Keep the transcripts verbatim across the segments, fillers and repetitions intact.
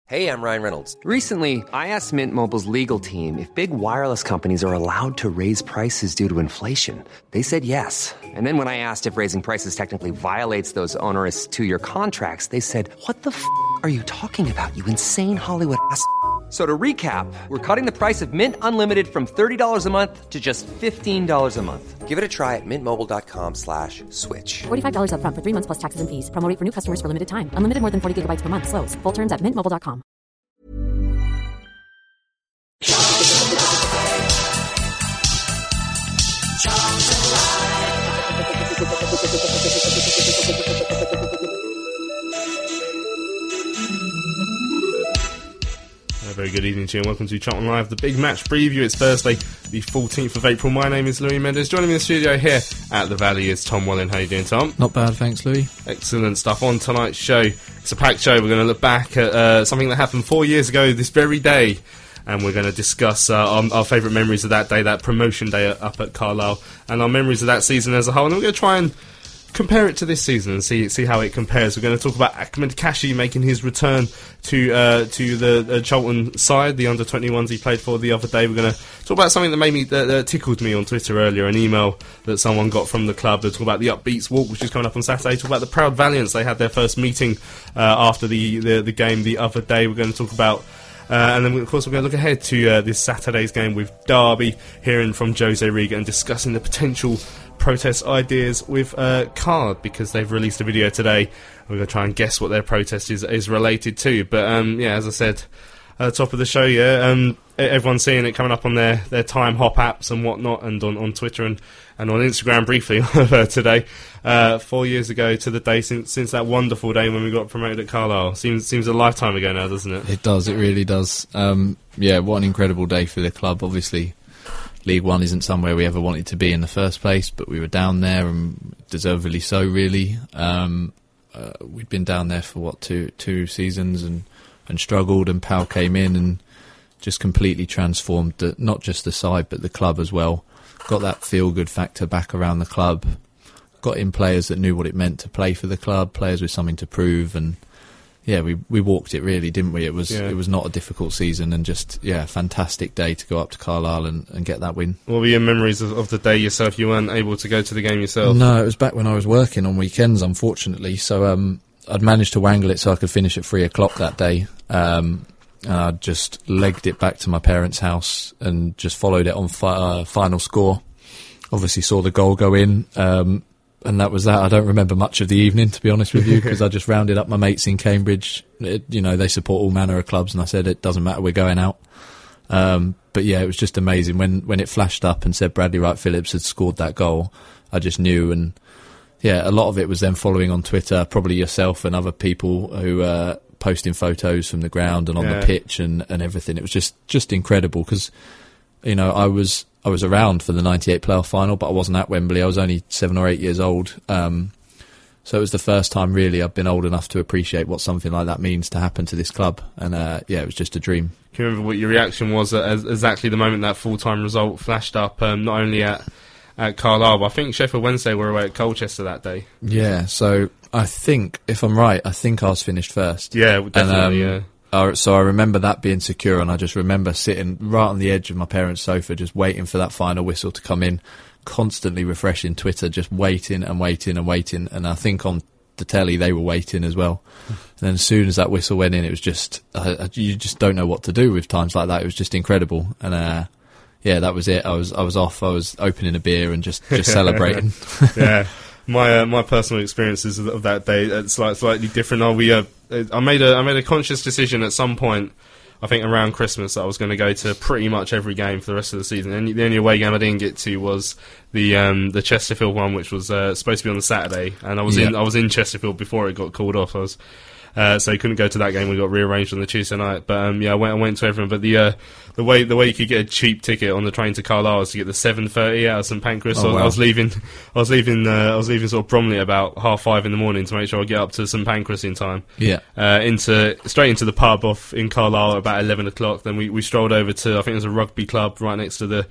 Hey, I'm Ryan Reynolds. Recently, I asked Mint Mobile's legal team if big wireless companies are allowed to raise prices due to inflation. They said yes. And then when I asked if raising prices technically violates those onerous two-year contracts, they said, what the f*** are you talking about, you insane Hollywood ass f- So to recap, we're cutting the price of Mint Unlimited from thirty dollars a month to just fifteen dollars a month. Give it a try at mintmobile.com slash switch. forty-five dollars up front for three months plus taxes and fees. Promo rate for new customers for limited time. Unlimited more than forty gigabytes per month. Slows full terms at mint mobile dot com. A very good evening to you and welcome to Charlton Live, the big match preview. It's Thursday, the fourteenth of April. My name is Louis Mendes. Joining me in the studio here at the Valley is Tom Welling. How you doing, Tom? Not bad, thanks, Louis. Excellent stuff on tonight's show. It's a packed show. We're going to look back at uh, something that happened four years ago this very day, and we're going to discuss uh, our, our favourite memories of that day, that promotion day up at Carlisle, and our memories of that season as a whole. And then we're going to try and compare it to this season and see see how it compares. We're going to talk about Ahmed Kashi making his return to uh, to the uh, Charlton side, the under twenty-ones he played for the other day. We're going to talk about something that made me that, that tickled me on Twitter earlier, an email that someone got from the club. They'll talk about the Upbeats Walk, which is coming up on Saturday. Talk about the Proud Valiants. They had their first meeting uh, after the, the the game the other day. We're going to talk about Uh, and then, of course, we're going to look ahead to uh, this Saturday's game with Derby, hearing from Jose Riga and discussing the potential protest ideas with uh, Card, because they've released a video today. We're going to try and guess what their protest is, is related to. But, um, yeah, as I said at the top of the show, yeah, um, everyone's seeing it coming up on their, their Time Hop apps and whatnot, and on, on Twitter and, and on Instagram briefly today. Uh, four years ago to the day since since that wonderful day when we got promoted at Carlisle. Seems seems a lifetime ago now, doesn't it? It does, it really does. Um, yeah, what an incredible day for the club. Obviously, League One isn't somewhere we ever wanted to be in the first place, but we were down there, and deservedly so, really. Um, uh, we'd been down there for, what, two two seasons and, and struggled, and Pal came in and just completely transformed the, not just the side, but the club as well. Got that feel-good factor back around the club. Got in players that knew what it meant to play for the club, players with something to prove, and yeah, we we walked it really, didn't we? It was yeah. it was not a difficult season, and just yeah, fantastic day to go up to Carlisle and, and get that win. What were your memories of, of the day yourself? You weren't able to go to the game yourself? No, it was back when I was working on weekends, unfortunately. So um, I'd managed to wangle it so I could finish at three o'clock that day. Um, and I just legged it back to my parents' house and just followed it on fi- uh, final score. Obviously saw the goal go in. Um, And that was that. I don't remember much of the evening, to be honest with you, because I just rounded up my mates in Cambridge. It, you know, they support all manner of clubs, and I said, it doesn't matter, we're going out. Um, but yeah, it was just amazing. When when it flashed up and said Bradley Wright Phillips had scored that goal, I just knew. And yeah, a lot of it was then following on Twitter, probably yourself and other people who uh, posting photos from the ground and on yeah. the pitch and, and everything. It was just, just incredible, because, you know, I was... I was around for the ninety-eight playoff final, but I wasn't at Wembley. I was only seven or eight years old. Um, so it was the first time, really, I've been old enough to appreciate what something like that means to happen to this club. And, uh, yeah, it was just a dream. Can you remember what your reaction was at exactly the moment that full-time result flashed up, um, not only at, at Carlisle, but I think Sheffield Wednesday were away at Colchester that day? Yeah, so I think, if I'm right, I think I was finished first. Yeah, definitely, and, um, yeah. Uh, so I remember that being secure, and I just remember sitting right on the edge of my parents' sofa, just waiting for that final whistle to come in, constantly refreshing Twitter, just waiting and waiting and waiting. And I think on the telly they were waiting as well. And then as soon as that whistle went in, it was just uh, you just don't know what to do with times like that. It was just incredible. And uh, yeah, that was it. I was I was off. I was opening a beer and just just celebrating. Yeah. My uh, my personal experiences of, of that day are slightly, slightly different. Are we? Uh, I made a I made a conscious decision at some point, I think around Christmas, that I was going to go to pretty much every game for the rest of the season. And the only away game I didn't get to was the um, the Chesterfield one, which was uh, supposed to be on the Saturday, and I was yeah. in I was in Chesterfield before it got called off. I was uh, so I couldn't go to that game. We got rearranged on the Tuesday night. But um, yeah, I went I went to everyone. But the uh, the way the way you could get a cheap ticket on the train to Carlisle was to get the seven thirty out of St Pancras. Oh, so wow. I was leaving I was leaving uh, I was leaving sort of Bromley about half five in the morning to make sure I get up to St Pancras in time. Yeah. Uh, into straight into the pub off in Carlisle at about eleven o'clock. Then we, we strolled over to, I think it was a rugby club right next to the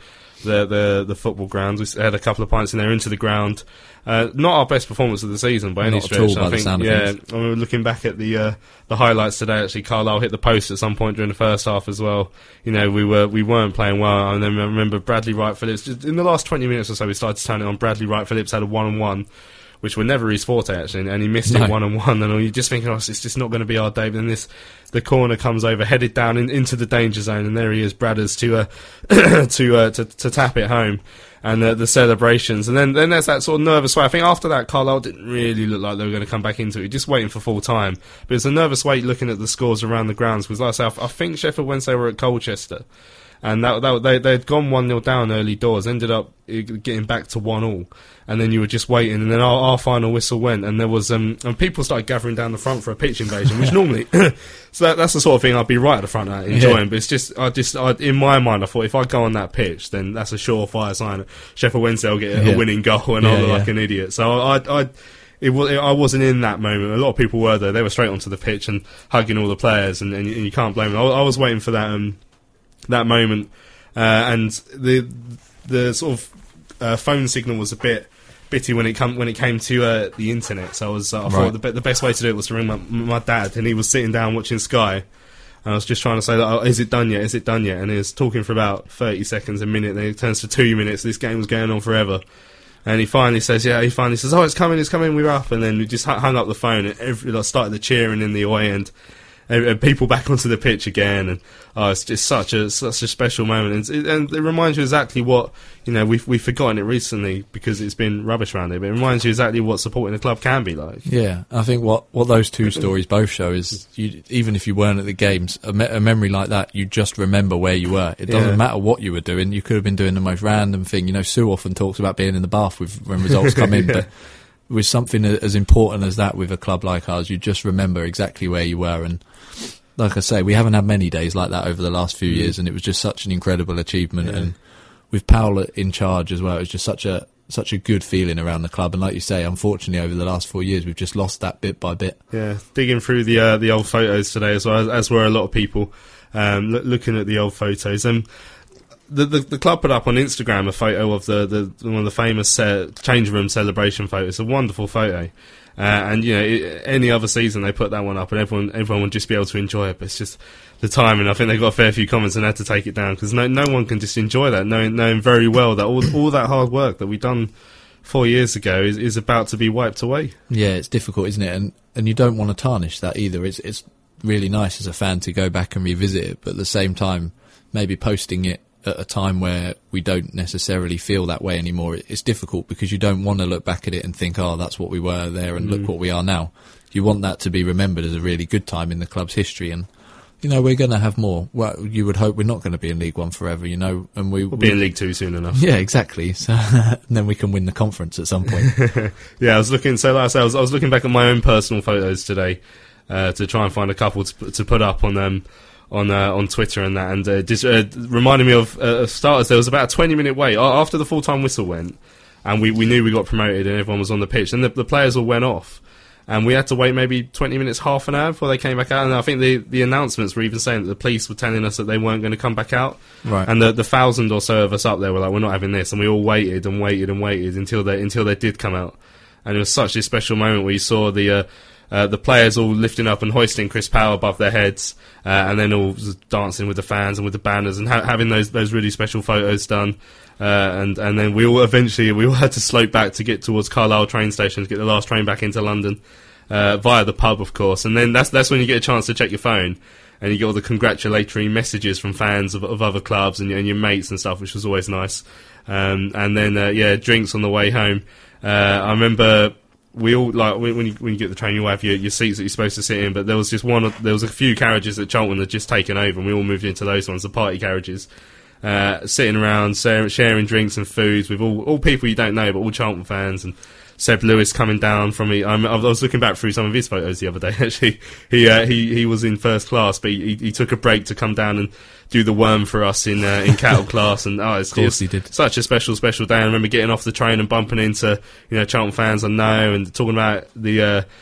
the the, the football ground. We had a couple of pints in there into the ground. Uh, not our best performance of the season by any Not at stretch. all, by I the think, sound of yeah, things. I mean, looking back at the uh, the highlights today, actually, Carlisle hit the post at some point during the first half as well. You know, we were we weren't playing well, and then I remember Bradley Wright Phillips. Just in the last twenty minutes or so, we started to turn it on. Bradley Wright Phillips had a one on one, which were never his forte actually, and he missed No. it one on one. And you're just thinking, oh, it's just not going to be our day. But then this, the corner comes over, headed down in, into the danger zone, and there he is, Bradders to uh, to, uh, to to tap it home. And uh, the celebrations, and then then there's that sort of nervous way. I think after that, Carlisle didn't really look like they were going to come back into it, just waiting for full time. But it's a nervous wait looking at the scores around the grounds, because like I say, I, I think Sheffield Wednesday were at Colchester, and that, that they they'd gone one nil down early doors, ended up getting back to one all, and then you were just waiting, and then our, our final whistle went, and there was um and people started gathering down the front for a pitch invasion, which normally so that, that's the sort of thing I'd be right at the front of that, enjoying. Yeah. But it's just I just I, in my mind I thought if I go on that pitch, then that's a surefire sign that Sheffield Wednesday will get a, yeah. a winning goal, and yeah, I'll look yeah. like an idiot. So I I. It was, I wasn't in that moment. A lot of people were there. They were straight onto the pitch and hugging all the players, and, and, you, and you can't blame them. I, I was waiting for that um, that moment, uh, and the the sort of uh, phone signal was a bit bitty when it come when it came to uh, the internet. So I was uh, I Right. thought the, be- the best way to do it was to ring my, my dad, and he was sitting down watching Sky. And I was just trying to say, that, oh, is it done yet? Is it done yet? And he was talking for about thirty seconds, a minute. Then it turns to two minutes. This game was going on forever. And he finally says, yeah, he finally says, oh, it's coming, it's coming, we're up. And then we just hung up the phone, and every, like, started the cheering in the away end. And, and people back onto the pitch again. And oh, it's just such a such a special moment. And it, and it reminds you exactly what, you know, we've, we've forgotten it recently because it's been rubbish around here. But it reminds you exactly what supporting a club can be like. Yeah, I think what, what those two stories both show is you, even if you weren't at the games, a, me- a memory like that, you just remember where you were. It doesn't Yeah. matter what you were doing. You could have been doing the most random thing. You know, Sue often talks about being in the bath with when results come in, but with something as important as that with a club like ours, you just remember exactly where you were. And like I say, we haven't had many days like that over the last few years, and it was just such an incredible achievement. Yeah. And with Powell in charge as well, it was just such a such a good feeling around the club. And like you say, unfortunately, over the last four years, we've just lost that bit by bit. Yeah, digging through the uh, the old photos today as well, as, as were a lot of people um, lo- looking at the old photos. Um, the, the the club put up on Instagram a photo of the, the one of the famous uh, change room celebration photos. It's a wonderful photo. Uh, and you know, it, any other season they put that one up, and everyone everyone would just be able to enjoy it. But it's just the timing. I think they got a fair few comments and had to take it down because no no one can just enjoy that, knowing knowing very well that all all that hard work that we done four years ago is, is about to be wiped away. Yeah, it's difficult, isn't it? And and you don't want to tarnish that either. It's it's really nice as a fan to go back and revisit it, but at the same time, maybe posting it at a time where we don't necessarily feel that way anymore. It's difficult because you don't want to look back at it and think, oh, that's what we were there and mm. look what we are now. You want that to be remembered as a really good time in the club's history, and you know, we're going to have more. Well, you would hope we're not going to be in League One forever, you know, and we, we'll be in League Two soon enough. Yeah, exactly. So and then we can win the conference at some point. Yeah, I was looking. So, like I said, I was, I was looking back at my own personal photos today uh, to try and find a couple to, to put up on um, on uh, on Twitter and that, and uh, just uh, reminded me of uh, starters. There was about a twenty minute wait after the full time whistle went, and we, we knew we got promoted, and everyone was on the pitch, and the, the players all went off. And we had to wait maybe twenty minutes, half an hour before they came back out. And I think the, the announcements were even saying that the police were telling us that they weren't going to come back out. Right. And the, the thousand or so of us up there were like, we're not having this. And we all waited and waited and waited until they until they did come out. And it was such a special moment where you saw the uh, uh, the players all lifting up and hoisting Chris Powell above their heads, uh, and then all dancing with the fans and with the banners and ha- having those those really special photos done. Uh, and and then we all eventually we all had to slope back to get towards Carlisle train station to get the last train back into London uh, via the pub, of course. And then that's that's when you get a chance to check your phone and you get all the congratulatory messages from fans of, of other clubs and, and your mates and stuff, which was always nice. Um, and then uh, yeah, drinks on the way home. Uh, I remember we all like when you when you get the train, you have your, your seats that you're supposed to sit in, but there was just one. There was a few carriages that Charlton had just taken over, and we all moved into those ones, the party carriages. Uh, sitting around, sharing, sharing drinks and foods with all, all people you don't know, but all Charlton fans. And Seb Lewis coming down from me. Um, I was looking back through some of his photos the other day. Actually, he uh, he he was in first class, but he, he took a break to come down and do the worm for us in uh, in cattle class. And oh, it's, of course it's he did. Such a special special day. I remember getting off the train and bumping into you know Charlton fans I know and talking about the. Uh,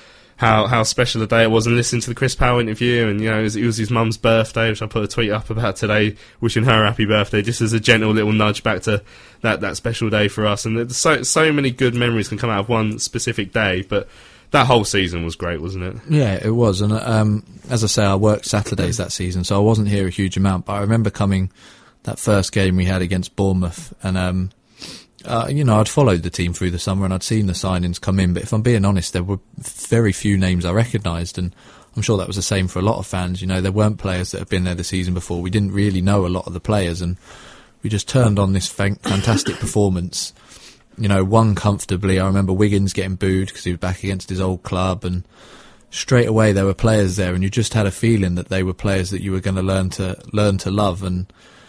how how special a day it was, and listening to the Chris Powell interview, and you know it was, it was his mum's birthday, which I put a tweet up about today, wishing her happy birthday, just as a gentle little nudge back to that, that special day for us. And there's so so many good memories can come out of one specific day, but that whole season was great, wasn't it? Yeah, it was. And um, as I say, I worked Saturdays that season, so I wasn't here a huge amount, but I remember coming that first game we had against Bournemouth, and um, uh, you know, I'd followed the team through the summer and I'd seen the signings come in, but if I'm being honest, there were very few names I recognised, and I'm sure that was the same for a lot of fans. You know, there weren't players that had been there the season before. We didn't really know a lot of the players, and we just turned on this fan- fantastic performance. You know, won comfortably. I remember Wiggins getting booed because he was back against his old club, and straight away there were players there, and you just had a feeling that they were players that you were going to learn to learn to love. And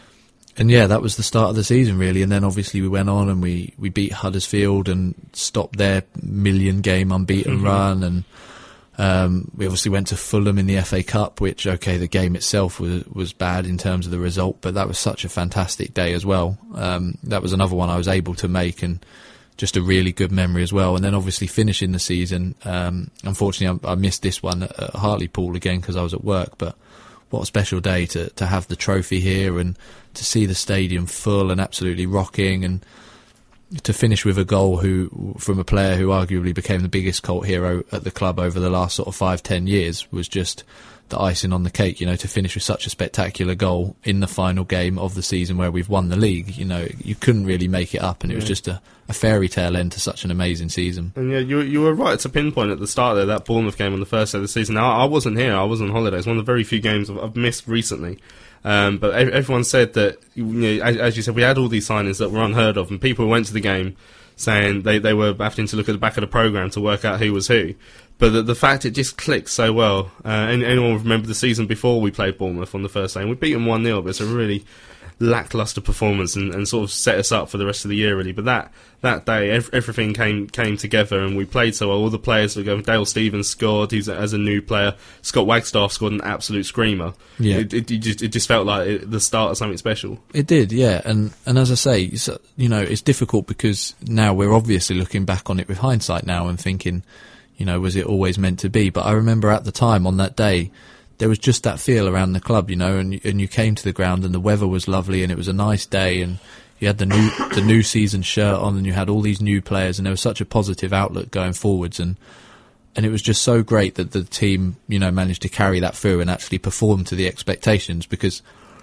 and yeah, that was the start of the season really. And then obviously we went on and we, we beat Huddersfield and stopped their million game unbeaten mm-hmm. run, and um, we obviously went to Fulham in the F A Cup, which okay, the game itself was was bad in terms of the result, but that was such a fantastic day as well. Um, that was another one I was able to make, and just a really good memory as well. And then obviously finishing the season, um, unfortunately I, I missed this one at, at Hartlepool again because I was at work, but what a special day to, to have the trophy here and to see the stadium full and absolutely rocking, and to finish with a goal who from a player who arguably became the biggest cult hero at the club over the last sort of five, ten years was just the icing on the cake. You know, to finish with such a spectacular goal in the final game of the season where we've won the league, you know, you couldn't really make it up, and it yeah. was just a, a fairy tale end to such an amazing season. And yeah, you you were right to pinpoint at the start there, that Bournemouth game on the first day of the season. Now, I wasn't here, I was on holiday. It's one of the very few games I've, I've missed recently. Um, but everyone said that, you know, as, as you said, we had all these signings that were unheard of, and people went to the game saying they, they were having to look at the back of the programme to work out who was who. But the, the fact it just clicked so well. Uh, anyone remember the season before we played Bournemouth on the first day? And we beat them one nil, but it's a really lacklustre performance, and, and sort of set us up for the rest of the year, really. But that that day, ev- everything came came together, and we played so well. All the players were going. Dale Stevens scored. He's a, as a new player. Scott Wagstaff scored an absolute screamer. Yeah, it, it, it, just, it just felt like it, the start of something special. It did, yeah. And and as I say, you know, it's difficult because now we're obviously looking back on it with hindsight now and thinking, you know, was it always meant to be? But I remember at the time on that day, there was just that feel around the club, you know, and and you came to the ground and the weather was lovely and it was a nice day, and you had the new the new season shirt on, and you had all these new players, and there was such a positive outlook going forwards, and and it was just so great that the team, you know, managed to carry that through and actually perform to the expectations. Because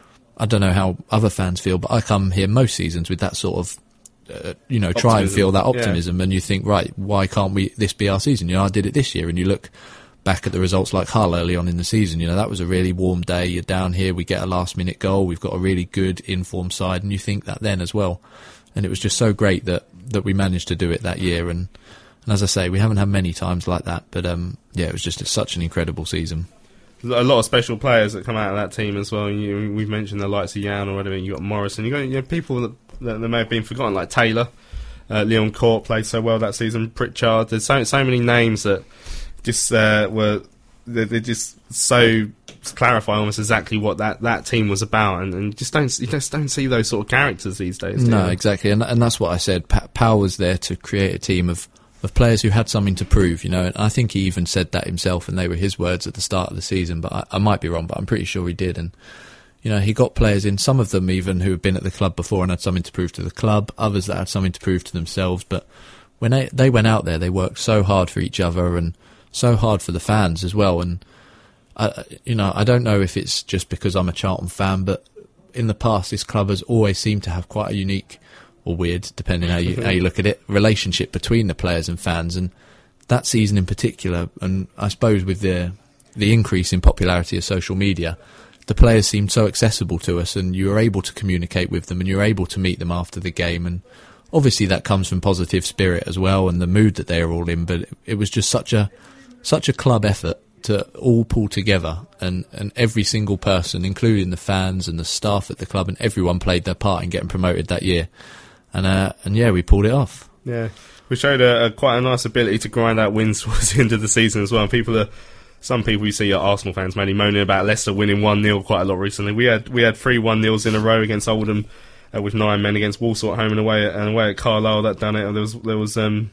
I don't know how other fans feel, but I come here most seasons with that sort of Uh, you know, optimism. Try and feel that optimism, yeah. And you think, right, why can't we? This be our season? You know, I did it this year, and you look back at the results like Hull early on in the season. You know, that was a really warm day. You're down here, we get a last-minute goal. We've got a really good informed side, and you think that then as well. And it was just so great that that we managed to do it that year. And, and as I say, we haven't had many times like that. But um, yeah, it was just such an incredible season. A lot of special players that come out of that team as well. You, we've mentioned the likes of Jan already. You got Morrison. You got you know, people that, that, that may have been forgotten, like Taylor, uh, Leon Court played so well that season. Pritchard. There's so so many names that just uh, were they they just so clarify almost exactly what that, that team was about, and, and just don't you just don't see those sort of characters these days. No, you? exactly, and and that's what I said. Pa- Powell was there to create a team of. of players who had something to prove, you know, and I think he even said that himself, and they were his words at the start of the season, but I, I might be wrong, but I'm pretty sure he did. And, you know, he got players in, some of them even who had been at the club before and had something to prove to the club, others that had something to prove to themselves, but when they, they went out there, they worked so hard for each other and so hard for the fans as well. And, I, you know, I don't know if it's just because I'm a Charlton fan, but in the past, this club has always seemed to have quite a unique, or weird, depending how you how you look at it, relationship between the players and fans. And that season in particular, and I suppose with the the increase in popularity of social media, the players seemed so accessible to us, and you were able to communicate with them, and you were able to meet them after the game. And obviously that comes from positive spirit as well, and the mood that they are all in. But it was just such a such a club effort to all pull together, and, and every single person, including the fans and the staff at the club, and everyone played their part in getting promoted that year. And uh, and yeah, we pulled it off. Yeah, we showed a, a quite a nice ability to grind out wins towards the end of the season as well. And people are, some people you see are Arsenal fans mainly moaning about Leicester winning one nil quite a lot recently. We had we had three one nils in a row against Oldham, uh, with nine men against Walsall at home and away at, and away at Carlisle. That done it. And there was there was um,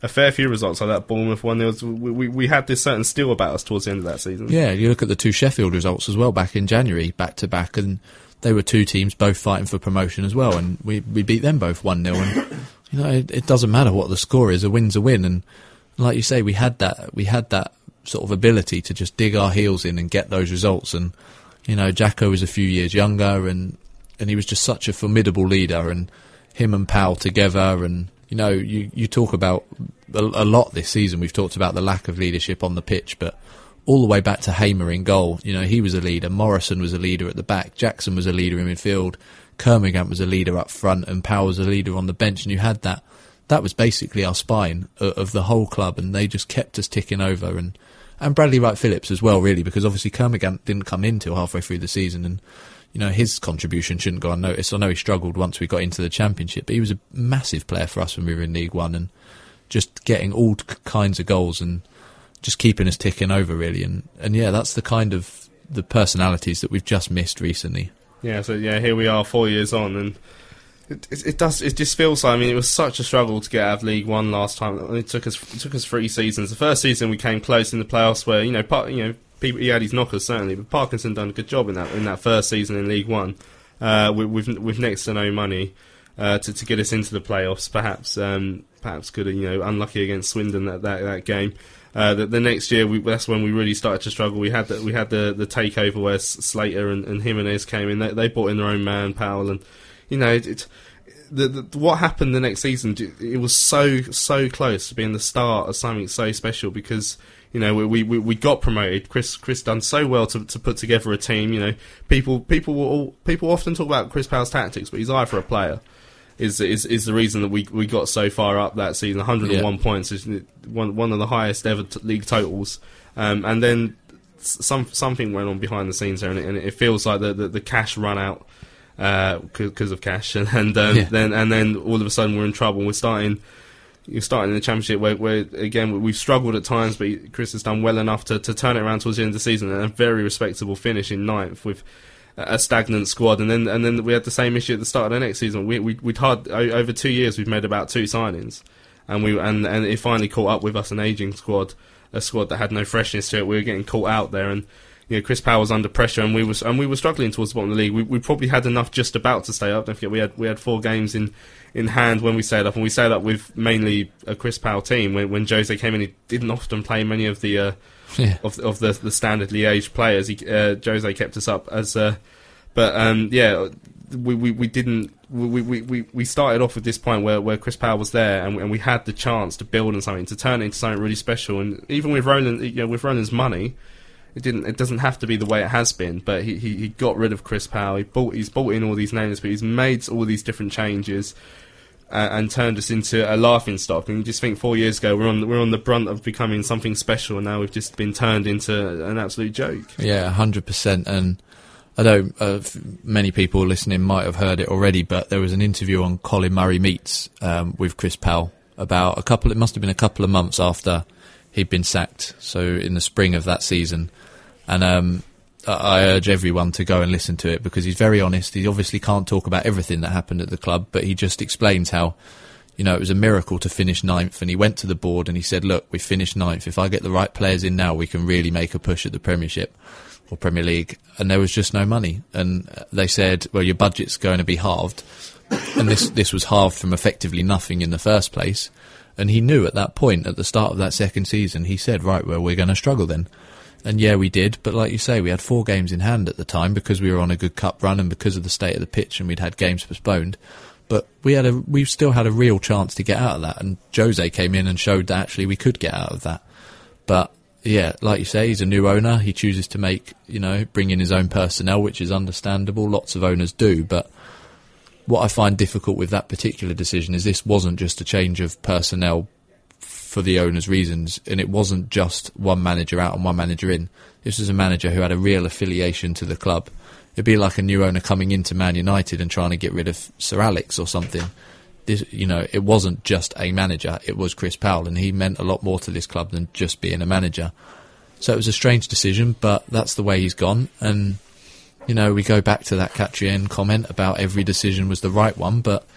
a fair few results like that Bournemouth one. There was, we, we we had this certain steel about us towards the end of that season. Yeah, you look at the two Sheffield results as well back in January, back to back, and they were two teams both fighting for promotion as well, and we we beat them both one nil. And you know, it, it doesn't matter what the score is, a win's a win. And like you say, we had that we had that sort of ability to just dig our heels in and get those results. And you know, Jacko was a few years younger, and and he was just such a formidable leader, and him and Powell together. And you know, you, you talk about a, a lot this season. We've talked about the lack of leadership on the pitch, but all the way back to Hamer in goal, you know, he was a leader. Morrison was a leader at the back. Jackson was a leader in midfield. Kermorgant was a leader up front, and Powell was a leader on the bench. And you had that. That was basically our spine of, of the whole club, and they just kept us ticking over. And, and Bradley Wright Phillips as well, really, because obviously Kermorgant didn't come in till halfway through the season, and you know, his contribution shouldn't go unnoticed. I know he struggled once we got into the Championship, but he was a massive player for us when we were in League One, and just getting all kinds of goals and just keeping us ticking over, really. And, and yeah, that's the kind of the personalities that we've just missed recently. Yeah, so yeah, here we are four years on, and it, it, it does. It just feels like, I mean, it was such a struggle to get out of League One last time. It took us it took us three seasons. The first season we came close in the playoffs, where you know, part, you know, people, he had his knockers certainly, but Parkinson done a good job in that in that first season in League One, uh, with, with with next to no money uh, to to get us into the playoffs. Perhaps um, perhaps could have, you know, unlucky against Swindon that that, that game. Uh, the, the next year, we, that's when we really started to struggle. We had the, we had the, the takeover where Slater and, and Jimenez came in. They, they brought in their own man, Powell, and you know, it, it, the, the, what happened the next season. It was so so close to being the start of something so special, because you know we we, we got promoted. Chris Chris done so well to to put together a team. You know, people people will all, people often talk about Chris Powell's tactics, but his eye for a player is is is the reason that we we got so far up that season. one hundred and one yeah. points is one one of the highest ever t- league totals. Um, and then some something went on behind the scenes there, and it, and it feels like the, the the cash run out because uh, of cash, and, and um, yeah. then and then all of a sudden we're in trouble. We're starting. You're starting in the Championship where, where, again, we've struggled at times, but Chris has done well enough to, to turn it around towards the end of the season, and a very respectable finish in ninth with a stagnant squad. And then and then we had the same issue at the start of the next season. We, we, we'd had, over two years, we've made about two signings, and we and, and it finally caught up with us, an ageing squad, a squad that had no freshness to it. We were getting caught out there, and you know, Chris Powell was under pressure, and we was and we were struggling towards the bottom of the league. We, we probably had enough just about to stay up. Don't forget, we had we had four games in. in hand when we stayed up, and we stayed up with mainly a Chris Powell team. When, when Jose came in, he didn't often play many of the uh, yeah. of, of the, the standardly aged players. He, uh, Jose kept us up as, uh, but um, yeah, we, we, we didn't. We, we, we, we started off with this point where, where Chris Powell was there, and, and we had the chance to build on something, to turn it into something really special. And even with Roland, you know, with Roland's money, it didn't. It doesn't have to be the way it has been. But he, he, he got rid of Chris Powell. He bought. He's bought in all these names, but he's made all these different changes. Uh, and turned us into a laughing stock. And you just think four years ago we're on we're on the brunt of becoming something special, and now we've just been turned into an absolute joke. Yeah, one hundred percent. And I know uh, many people listening might have heard it already, but there was an interview on Colin Murray Meets um, with Chris Powell about a couple. It must have been a couple of months after he'd been sacked, so in the spring of that season. And um, I urge everyone to go and listen to it, because he's very honest. He obviously can't talk about everything that happened at the club, but he just explains how, you know, it was a miracle to finish ninth, and he went to the board and he said, look, we finished ninth. If I get the right players in now, we can really make a push at the Premiership or Premier League. And there was just no money. And they said, well, your budget's going to be halved. And this, this was halved from effectively nothing in the first place. And he knew at that point, at the start of that second season, he said, right, well, we're going to struggle then. And yeah, we did, but like you say, we had four games in hand at the time because we were on a good cup run and because of the state of the pitch, and we'd had games postponed. But we had a, we still had a real chance to get out of that, and Jose came in and showed that actually we could get out of that. But yeah, like you say, he's a new owner. He chooses to make, you know, bring in his own personnel, which is understandable. Lots of owners do, but what I find difficult with that particular decision is this wasn't just a change of personnel for the owner's reasons, and it wasn't just one manager out and one manager in. This was a manager who had a real affiliation to the club. It'd be like a new owner coming into Man United and trying to get rid of Sir Alex or something. This, you know, it wasn't just a manager, it was Chris Powell, and he meant a lot more to this club than just being a manager. So it was a strange decision, but that's the way he's gone. And, you know, we go back to that Catrian comment about every decision was the right one, but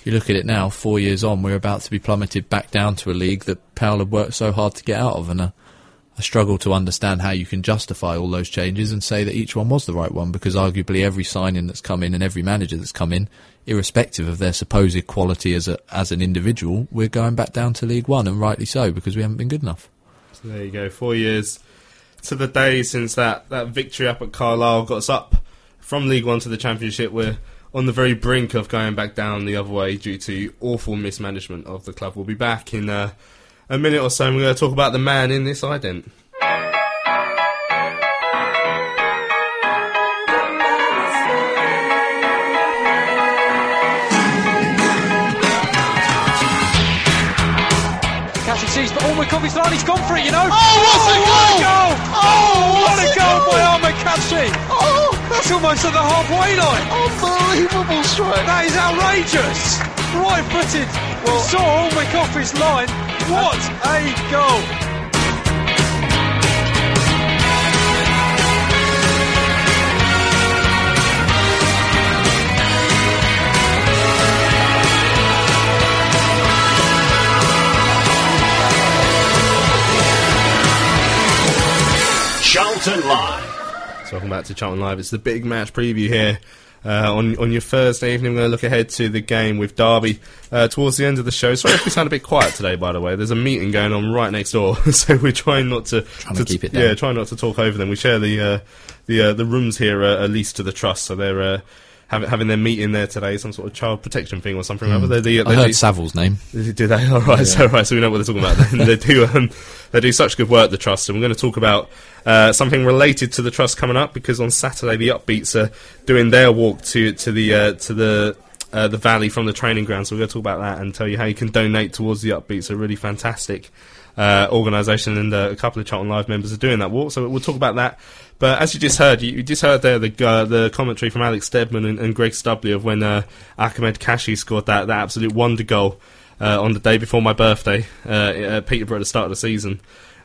you look at it now, four years on, we're about to be plummeted back down to a league that Powell had worked so hard to get out of, and uh, I struggle to understand how you can justify all those changes and say that each one was the right one, because arguably every signing that's come in and every manager that's come in, irrespective of their supposed quality as a as an individual, we're going back down to League One, and rightly so, because we haven't been good enough. So there you go, four years to the day since that, that victory up at Carlisle got us up from League One to the Championship. We're on the very brink of going back down the other way due to awful mismanagement of the club. We'll be back in uh, a minute or so, and we're going to talk about the man in this ident. Cassie sees, but Almond Coffee's line, he's gone for it, you know. Oh, what a what goal! a goal! Oh, what a goal by Ahmed Cassie! Oh, That's almost at the halfway line. unbelievable strike. That is outrageous. Right-footed. Well, saw Almond Coffee's line. What a goal! Charlton Live. So welcome back to Charlton Live. It's the big match preview here. Uh, on on your Thursday evening, we're going to look ahead to the game with Derby uh, towards the end of the show. Sorry if we sound a bit quiet today, by the way. There's a meeting going on right next door, so we're trying not to, Trying to keep it down. Yeah, trying not to talk over them. We share the uh, the uh, the rooms here uh, are leased to the trust, so they're uh, having having their meeting there today. Some sort of child protection thing or something. Mm. They're the, I they're heard the, Savills' name. Do they? All right, yeah. so right, so we know what they're talking about. Then. they do. Um, they do such good work, the trust, and we're going to talk about uh, something related to the trust coming up, because on Saturday the Upbeats are doing their walk to to the uh, to the uh, the valley from the training ground. So we're going to talk about that and tell you how you can donate towards the Upbeats. A really fantastic uh, organisation, and uh, a couple of Charlton Live members are doing that walk. So we'll talk about that. But as you just heard, you, you just heard there the uh, the commentary from Alex Steadman and, and Greg Stubley of when uh, Ahmed Kashi scored that, that absolute wonder goal uh, on the day before my birthday uh, at Peterborough at the start of the season.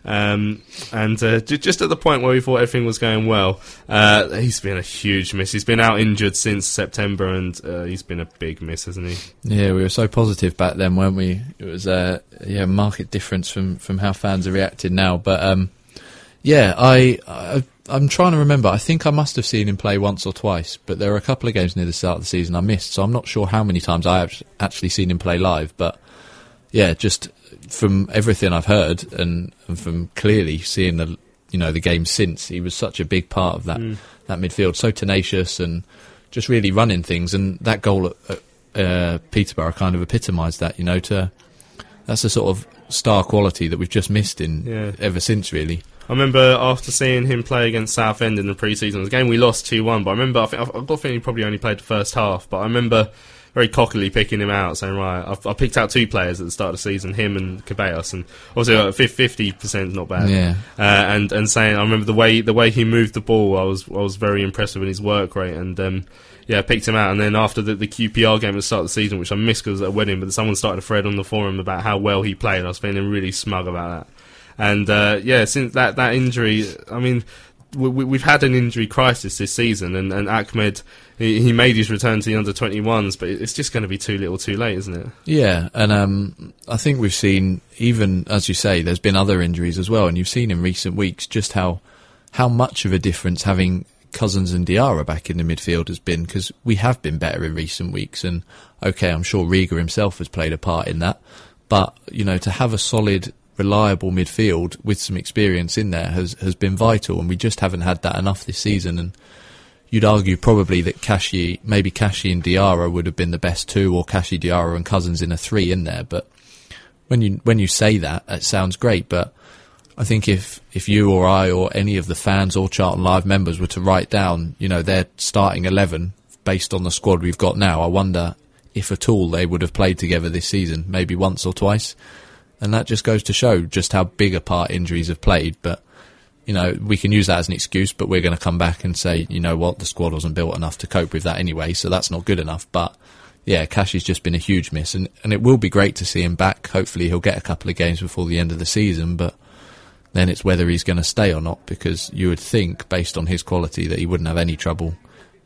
Um, and uh, j- just at the point where we thought everything was going well, uh, he's been a huge miss. He's been out injured since September, and uh, he's been a big miss, hasn't he? Yeah, we were so positive back then, weren't we? It was a uh, yeah, market difference from, from how fans are reacting now. But um, yeah, I, I I'm trying to remember. I think I must have seen him play once or twice, but there were a couple of games near the start of the season I missed, so I'm not sure how many times I have actually seen him play live. But yeah, just from everything I've heard and, and from clearly seeing the you know the game since, he was such a big part of that mm. that midfield, so tenacious and just really running things. And that goal at, at uh, Peterborough kind of epitomised that. You know, to that's the sort of star quality that we've just missed in yeah. ever since, really. I remember after seeing him play against Southend in the pre-season, it was a game we lost two one, but I remember, I think, I've got a feeling he probably only played the first half, but I remember very cockily picking him out, saying, right, I've, I picked out two players at the start of the season, him and Caballos, and obviously fifty percent not bad. Yeah. Uh, and, and saying, I remember the way the way he moved the ball, I was I was very impressed with his work rate, and um, yeah, I picked him out. And then after the, the Q P R game at the start of the season, which I missed because I was at a wedding, but someone started a thread on the forum about how well he played, and I was feeling really smug about that. And uh, yeah, since that, that injury, I mean, we, we've had an injury crisis this season, and, and Ahmed, he, he made his return to the under twenty-ones, but it's just going to be too little too late, isn't it? Yeah, and um, I think we've seen, even, as you say, there's been other injuries as well, and you've seen in recent weeks just how how much of a difference having Cousins and Diarra back in the midfield has been, because we have been better in recent weeks, and okay, I'm sure Riga himself has played a part in that, but, you know, to have a solid, reliable midfield with some experience in there has, has been vital, and we just haven't had that enough this season. And you'd argue probably that Kashi, maybe Kashi and Diarra would have been the best two, or Kashi, Diarra and Cousins in a three in there. But when you when you say that, it sounds great, but I think if, if you or I or any of the fans or Charlton Live members were to write down, you know, their starting eleven based on the squad we've got now, I wonder if at all they would have played together this season, maybe once or twice. And that just goes to show just how big a part injuries have played. But, you know, we can use that as an excuse, but we're going to come back and say, you know what, the squad wasn't built enough to cope with that anyway, so that's not good enough. But, yeah, Kashi's just been a huge miss, and, and it will be great to see him back. Hopefully he'll get a couple of games before the end of the season, but then it's whether he's going to stay or not, because you would think, based on his quality, that he wouldn't have any trouble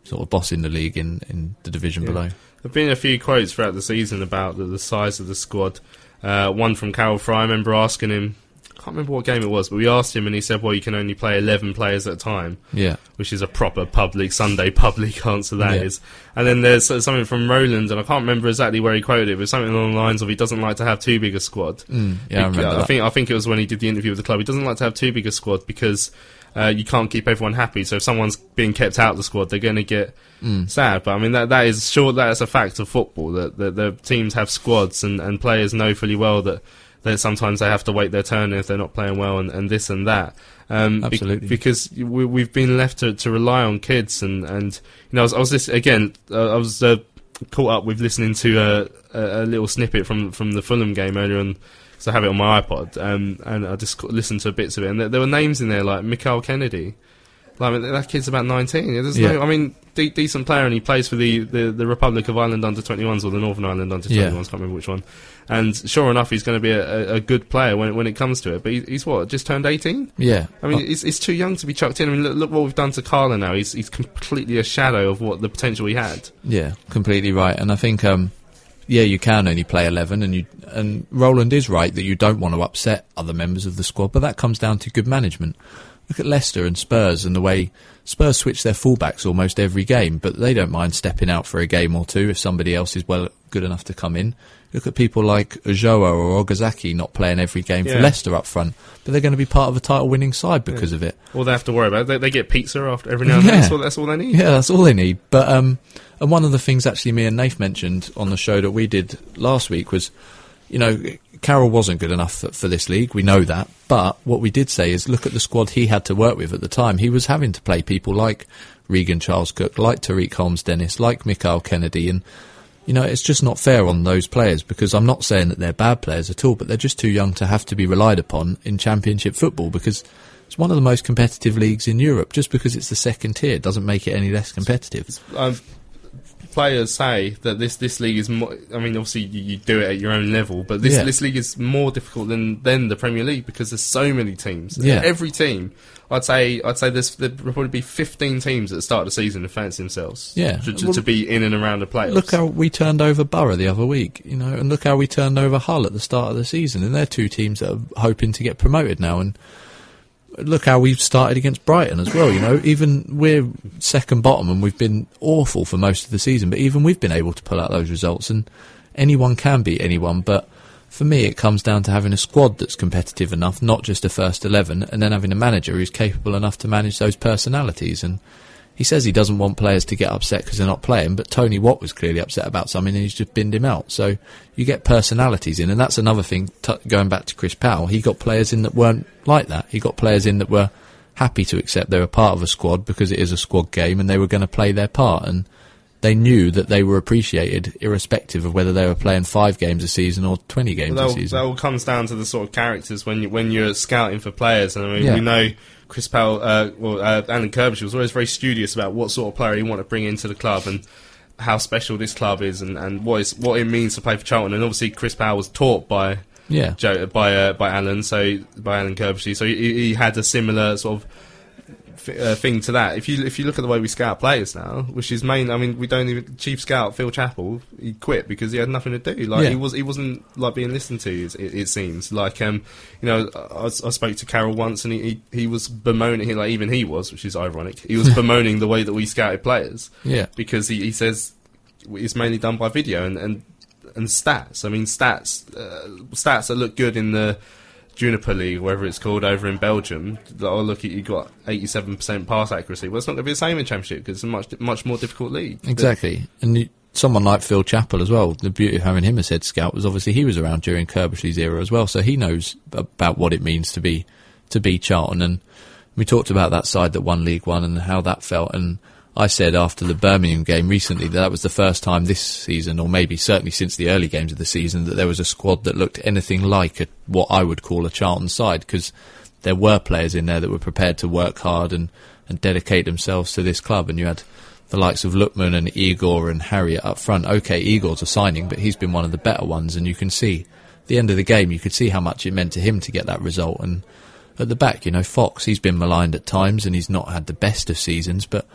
sort of bossing the league in, in the division Yeah. below. There have been a few quotes throughout the season about the, the size of the squad. Uh, one from Carol Fry, I remember asking him, I can't remember what game it was, but we asked him and he said, well, you can only play eleven players at a time. Yeah. Which is a proper public, Sunday public answer that Yeah. is. And then there's uh, something from Roland, and I can't remember exactly where he quoted it, but something along the lines of he doesn't like to have too big a squad. Mm, yeah, I remember I that. think, I think it was when he did the interview with the club. He doesn't like to have too big a squad because uh, you can't keep everyone happy. So if someone's being kept out of the squad, they're going to get Mm. sad. But I mean, that that is sure that is a fact of football, that, that the teams have squads, and, and players know fully well that that sometimes they have to wait their turn if they're not playing well, and, and this and that. Um, be- Absolutely. because we, we've been left to, to rely on kids, and, and you know, I was, I was this, again, uh, I was uh, caught up with listening to uh, a, a little snippet from from the Fulham game earlier on, so I have it on my iPod, um, and I just listened to bits of it, and there, there were names in there like Michael Kennedy. Like, I mean, that kid's about nineteen. There's Yeah. no, I mean, de- decent player, and he plays for the, the, the Republic of Ireland under twenty-ones or the Northern Ireland under twenty-ones. Yeah. Can't remember which one. And sure enough, he's going to be a, a, a good player when when it comes to it. But he, he's what, just turned eighteen? Yeah. I mean, Uh, he's, he's too young to be chucked in. I mean, look, look what we've done to Carla now. He's he's completely a shadow of what the potential he had. Yeah, completely right. And I think, um, yeah, you can only play eleven, and you and Roland is right that you don't want to upset other members of the squad, but that comes down to good management. Look at Leicester and Spurs and the way Spurs switch their fullbacks almost every game, but they don't mind stepping out for a game or two if somebody else is well good enough to come in. Look at people like Ojoa or Ogazaki not playing every game for Yeah. Leicester up front, but they're going to be part of a title-winning side because of it. All they have to worry about, they, they get pizza after every now and then. Yeah. That's all, that's all they need. Yeah, that's all they need. But um, and one of the things actually me and Nath mentioned on the show that we did last week was, you know, Carroll wasn't good enough for, for this league. We know that. But what we did say is look at the squad he had to work with at the time. He was having to play people like Regan Charles Cook, like Tariq Holmes-Dennis, like Michael Kennedy. And, you know, it's just not fair on those players, because I'm not saying that they're bad players at all, but they're just too young to have to be relied upon in Championship football, because it's one of the most competitive leagues in Europe. Just because it's the second tier doesn't make it any less competitive. Um, players say that this, this league is more, I mean, obviously you, you do it at your own level, but this Yeah. this league is more difficult than, than the Premier League, because there's so many teams. Yeah. Every team, I'd say I'd say there's there'd probably be fifteen teams at the start of the season who fancy themselves Yeah. to, to, Well, to be in and around the playoffs. Look how we turned over Borough the other week, you know, and look how we turned over Hull at the start of the season, and they're two teams that are hoping to get promoted now. And look how we've started against Brighton as well, you know. Even we're second bottom and we've been awful for most of the season, but even we've been able to pull out those results, and anyone can beat anyone. But for me, it comes down to having a squad that's competitive enough, not just a first eleven, and then having a manager who's capable enough to manage those personalities. And he says he doesn't want players to get upset because they're not playing, but Tony Watt was clearly upset about something and he's just binned him out. So you get personalities in, and that's another thing, t- going back to Chris Powell, he got players in that weren't like that. He got players in that were happy to accept they were part of a squad because it is a squad game and they were going to play their part, and they knew that they were appreciated irrespective of whether they were playing five games a season or twenty games Well, a that, all, season. that all comes down to the sort of characters when you, when you're scouting for players. And I mean, Yeah. we know Chris Powell, uh, well, uh, Alan Kirbyshire was always very studious about what sort of player he wanted to bring into the club and how special this club is, and, and what is what it means to play for Charlton. And obviously, Chris Powell was taught by Yeah. Joe, by uh, by Alan, so by Alan Kirbyshire, so he, he had a similar sort of Uh, thing to that. If you if you look at the way we scout players now, which is main, I mean, we don't even chief scout Phil Chappell. He quit because he had nothing to do. Like Yeah. he was, he wasn't like being listened to. It, it seems like um, you know, I, I spoke to Carroll once, and he, he he was bemoaning, like even he was, which is ironic. He was bemoaning the way that we scouted players. Yeah. because he, he says it's mainly done by video and and, and stats. I mean, stats uh, stats that look good in the Juniper League, whatever it's called, over in Belgium. Oh, look, you got eighty-seven percent pass accuracy. Well, it's not going to be the same in Championship because it's a much much more difficult league. Exactly. And you, someone like Phil Chappell as well, the beauty of having him as head scout was obviously he was around during Kirbishley's era as well, so he knows about what it means to be to be Charlton. And we talked about that side that won League One and how that felt, and I said after the Birmingham game recently that that was the first time this season, or maybe certainly since the early games of the season, that there was a squad that looked anything like a, what I would call a Charlton side, because there were players in there that were prepared to work hard and, and dedicate themselves to this club. And you had the likes of Lookman and Igor and Harriet up front. Okay, Igor's a signing, but he's been one of the better ones, and you can see at the end of the game, you could see how much it meant to him to get that result. And at the back, you know, Fox, he's been maligned at times and he's not had the best of seasons, but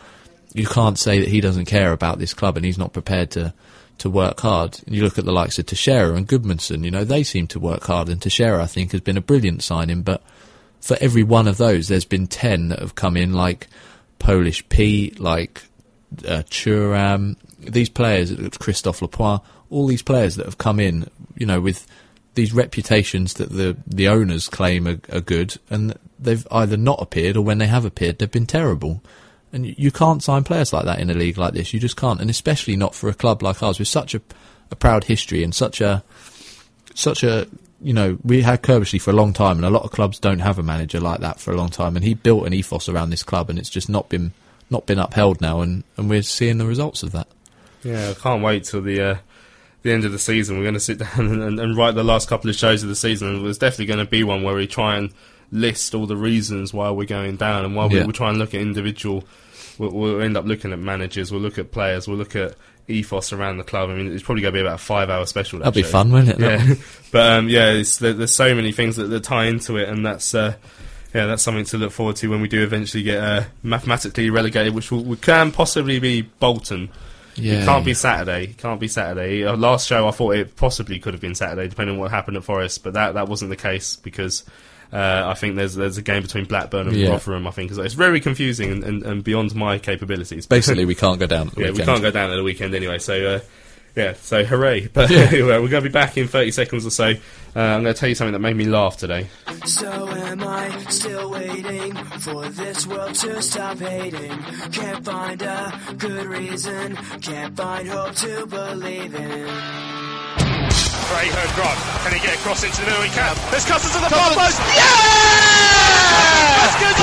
you can't say that he doesn't care about this club and he's not prepared to, to work hard. And you look at the likes of Teixeira and Goodmanson, you know, they seem to work hard, and Teixeira, I think, has been a brilliant signing, but for every one of those, there's been ten that have come in, like Polish Pete, like uh, Thuram, these players, Christophe Lepoint, all these players that have come in, you know, with these reputations that the, the owners claim are, are good, and they've either not appeared, or when they have appeared, they've been terrible. And you can't sign players like that in a league like this. You just can't, and especially not for a club like ours with such a, a proud history and such a, such a, you know, we had Kerbishley for a long time, and a lot of clubs don't have a manager like that for a long time. And he built an ethos around this club, and it's just not been not been upheld now, and, and we're seeing the results of that. Yeah, I can't wait till the uh, the end of the season. We're going to sit down and, and, and write the last couple of shows of the season, and there's definitely going to be one where we try and list all the reasons why we're going down, and while yeah. we, we'll try and look at individual. We'll, we'll end up looking at managers, we'll look at players, we'll look at ethos around the club. I mean, it's probably going to be about a five-hour special. That'll actually. be fun, won't it? Yeah, but um, yeah, it's, there, there's so many things that, that tie into it, and that's uh, yeah, that's something to look forward to when we do eventually get uh, mathematically relegated, which will, can possibly be Bolton. Yeah, it can't yeah. be Saturday. It can't be Saturday. Uh, last show, I thought it possibly could have been Saturday, depending on what happened at Forest, but that, that wasn't the case, because Uh, I think there's there's a game between Blackburn and yeah. Rotherham. I think it's very confusing and, and, and beyond my capabilities. Basically, we can't go down at the yeah, weekend. we can't go down at the weekend anyway. So uh, yeah, so hooray! But yeah. Anyway, we're going to be back in thirty seconds or so. Uh, I'm going to tell you something that made me laugh today. So am I still waiting for this world to stop hating? Can't find a good reason, can't find hope to believe in. Graham Grant, can he get across into the middle? He can. There's Cousins at the far post. Yeah!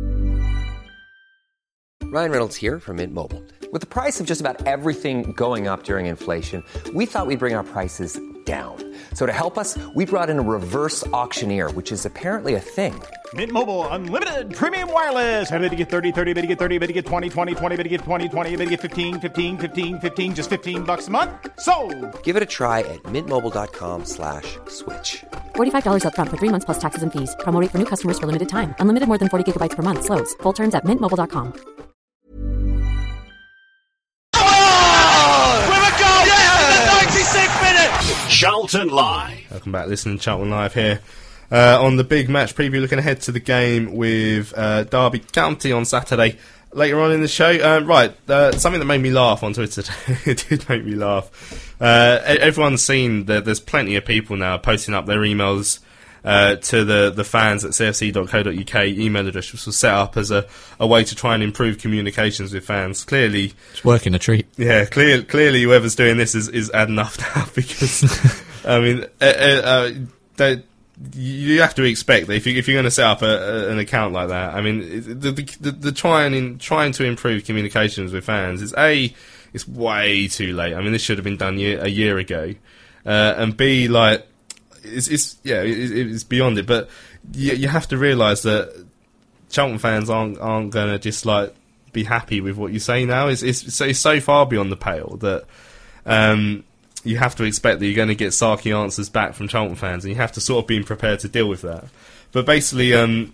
Ryan Reynolds here from Mint Mobile. With the price of just about everything going up during inflation, we thought we'd bring our prices down. So to help us, we brought in a reverse auctioneer, which is apparently a thing. Mint Mobile Unlimited Premium Wireless. How to get thirty, thirty, how to get thirty, how to get twenty, twenty, twenty, how to get twenty, twenty, how to get fifteen, fifteen, fifteen, fifteen, just fifteen bucks a month? Sold! Give it a try at mintmobile.com slash switch. forty-five dollars up front for three months plus taxes and fees. Promo rate for new customers for limited time. Unlimited more than forty gigabytes per month. Slows full terms at mint mobile dot com. Charlton Live. Welcome back, listening to Charlton Live here uh, on the big match preview, looking ahead to the game with uh, Derby County on Saturday. Later on in the show, um, right, uh, something that made me laugh on Twitter today. It did make me laugh. Uh, everyone's seen that there's plenty of people now posting up their emails uh, to the, the fans at c f c dot co dot u k email address, which was set up as a, a way to try and improve communications with fans. Clearly, it's working a treat. Yeah, clear, clearly whoever's doing this is, is adding enough now, because I mean, uh, uh, they, you have to expect that if, you, if you're going to set up a, a, an account like that, I mean, the the, the, the trying in, trying to improve communications with fans is a, it's way too late. I mean, this should have been done year, a year ago, uh, and B, like, it's, it's yeah, it, it's beyond it. But you, you have to realise that Charlton fans aren't aren't going to just like be happy with what you say now. It's it's so, it's so far beyond the pale that um, you have to expect that you're going to get sarky answers back from Charlton fans, and you have to sort of be prepared to deal with that. But basically, um,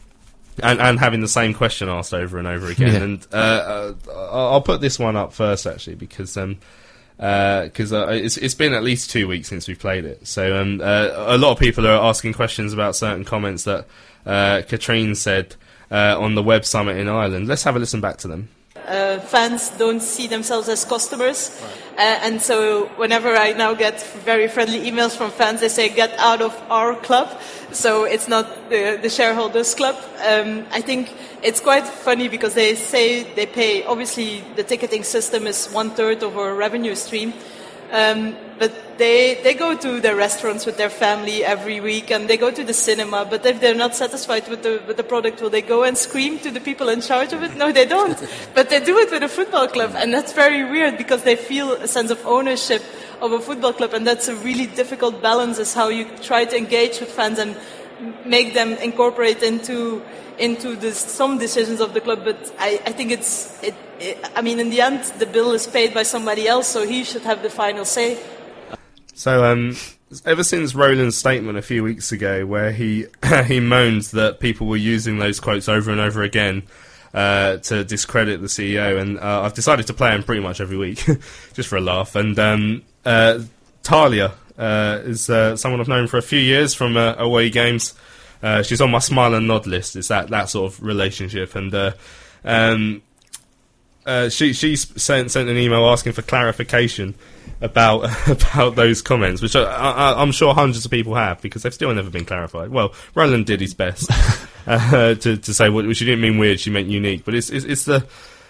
and and having the same question asked over and over again. Yeah. And uh, uh, I'll put this one up first, actually, because um, because uh, uh, it's it's been at least two weeks since we've played it. So um, uh, a lot of people are asking questions about certain comments that uh, Katrine said uh, on the Web Summit in Ireland. Let's have a listen back to them. Uh, fans don't see themselves as customers, right. uh, and so whenever I now get very friendly emails from fans, they say get out of our club, so it's not the, the shareholders club. um, I think it's quite funny because they say they pay, obviously the ticketing system is one third of our revenue stream, um, but they they go to their restaurants with their family every week, and they go to the cinema. But if they're not satisfied with the with the product, will they go and scream to the people in charge of it? No, they don't. But they do it with a football club, and that's very weird because they feel a sense of ownership of a football club, and that's a really difficult balance. Is how you try to engage with fans and make them incorporate into into the, some decisions of the club. But I, I think it's it, it. I mean, in the end, the bill is paid by somebody else, so he should have the final say. So, um, ever since Roland's statement a few weeks ago, where he he moaned that people were using those quotes over and over again, uh, to discredit the C E O, and uh, I've decided to play him pretty much every week, just for a laugh. And um, uh, Talia uh, is uh, someone I've known for a few years from uh, away games. Uh, she's on my smile and nod list. It's that, that sort of relationship, and uh, um, uh, she she sent sent an email asking for clarification about about those comments, which I, I, I'm sure hundreds of people have, because they've still never been clarified. Well, Roland did his best uh, to to say what she didn't mean weird, she meant unique, but it's it's, it's the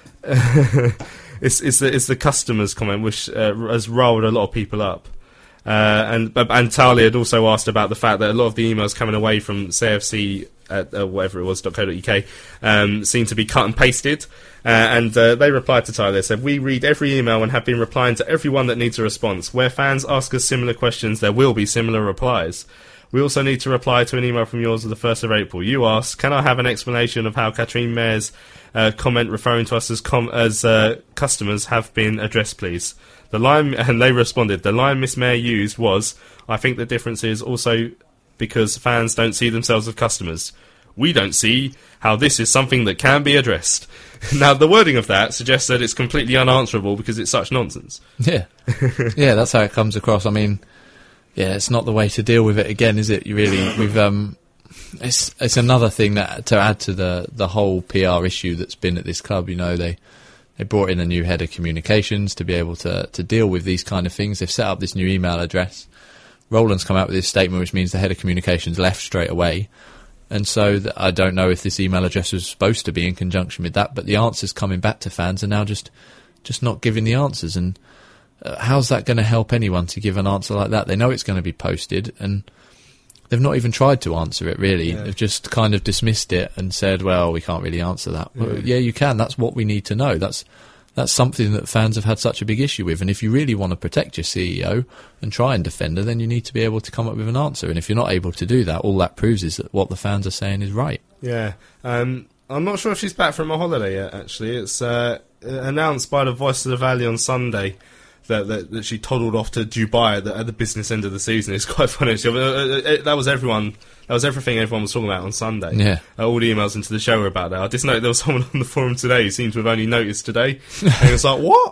it's it's the it's the customers comment which uh, has riled a lot of people up. Uh, and and Talia had also asked about the fact that a lot of the emails coming away from C F C at uh, whatever it was .co.uk um, seemed to be cut and pasted, uh, and uh, they replied to Talia. They said, "We read every email and have been replying to everyone that needs a response. Where fans ask us similar questions, there will be similar replies. We also need to reply to an email from yours of the first of April. You asked, can I have an explanation of how Katrine Mair's uh, comment referring to us as com- as uh, customers have been addressed, please?" The line, and they responded, the line Miss Mair used was, "I think the difference is also because fans don't see themselves as customers. We don't see how this is something that can be addressed." Now, the wording of that suggests that it's completely unanswerable because it's such nonsense. Yeah. Yeah, that's how it comes across. I mean, yeah, it's not the way to deal with it again, is it? You really, we've, um, it's, it's another thing that, to add to the, the whole P R issue that's been at this club. You know, they, They brought in a new head of communications to be able to, to deal with these kind of things. They've set up this new email address. Roland's come out with this statement, which means the head of communications left straight away. And so th- I don't know if this email address was supposed to be in conjunction with that, but the answers coming back to fans are now just just not giving the answers. And uh, how's that going to help anyone to give an answer like that? They know it's going to be posted, and they've not even tried to answer it, really. Yeah. They've just kind of dismissed it and said, well, we can't really answer that. Yeah. Well, yeah, you can. That's what we need to know. That's that's something that fans have had such a big issue with. And if you really want to protect your C E O and try and defend her, then you need to be able to come up with an answer. And if you're not able to do that, all that proves is that what the fans are saying is right. Yeah. Um, I'm not sure if she's back from a holiday yet, actually. It's uh, announced by the Voice of the Valley on Sunday That, that that she toddled off to Dubai at the, at the business end of the season. It's quite funny. She, uh, uh, that was everyone. That was everything everyone was talking about on Sunday. Yeah. Uh, all the emails into the show were about that. I just noticed there was someone on the forum today who seemed to have only noticed today, and it's like, what?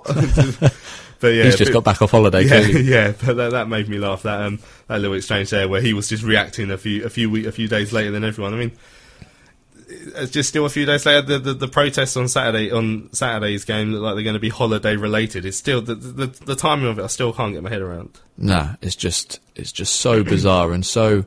But yeah, he's just but, got back off holiday. Yeah, too. yeah. But that, that made me laugh. That um, that little exchange there, where he was just reacting a few a few week, a few days later than everyone. I mean, it's just still a few days later. The, the the protests on Saturday on Saturday's game look like they're going to be holiday related. It's still the, the the timing of it. I still can't get my head around. Nah, it's just it's just so bizarre, and so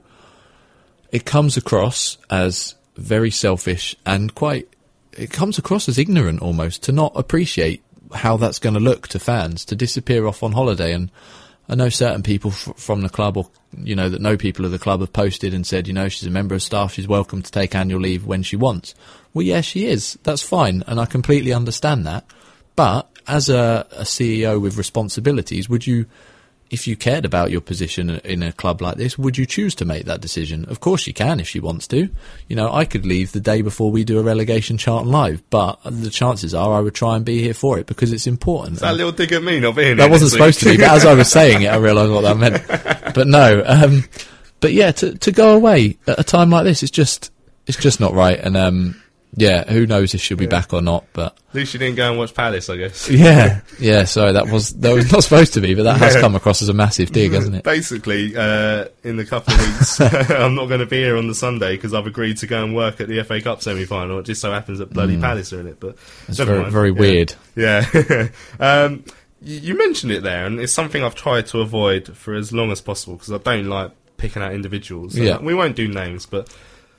it comes across as very selfish and quite. It comes across as ignorant almost, to not appreciate how that's going to look to fans, to disappear off on holiday. And I know certain people f- from the club, or you know, that know people of the club, have posted and said, you know, she's a member of staff, she's welcome to take annual leave when she wants. Well, yeah, she is. That's fine, and I completely understand that. But as a, a C E O with responsibilities, would you, if you cared about your position in a club like this, would you choose to make that decision? Of course she can if she wants to. You know, I could leave the day before we do a relegation chart live, but the chances are I would try and be here for it because it's important. Is that a little dig at me not being That here wasn't supposed week? to be, but as I was saying it, I realised what that meant. But no, um, but yeah, to to go away at a time like this, it's just it's just not right. And um, yeah, who knows if she'll be yeah. back or not? But at least she didn't go and watch Palace, I guess. Yeah, yeah. Sorry, that was that was not supposed to be, but that yeah. has come across as a massive dig, hasn't it? Basically, uh, in a couple of weeks, I'm not going to be here on the Sunday because I've agreed to go and work at the F A Cup semi-final. It just so happens that bloody mm. Palace are in it, but it's very mind. very yeah. weird. Yeah. um, you mentioned it there, and it's something I've tried to avoid for as long as possible because I don't like picking out individuals. Yeah. We won't do names, but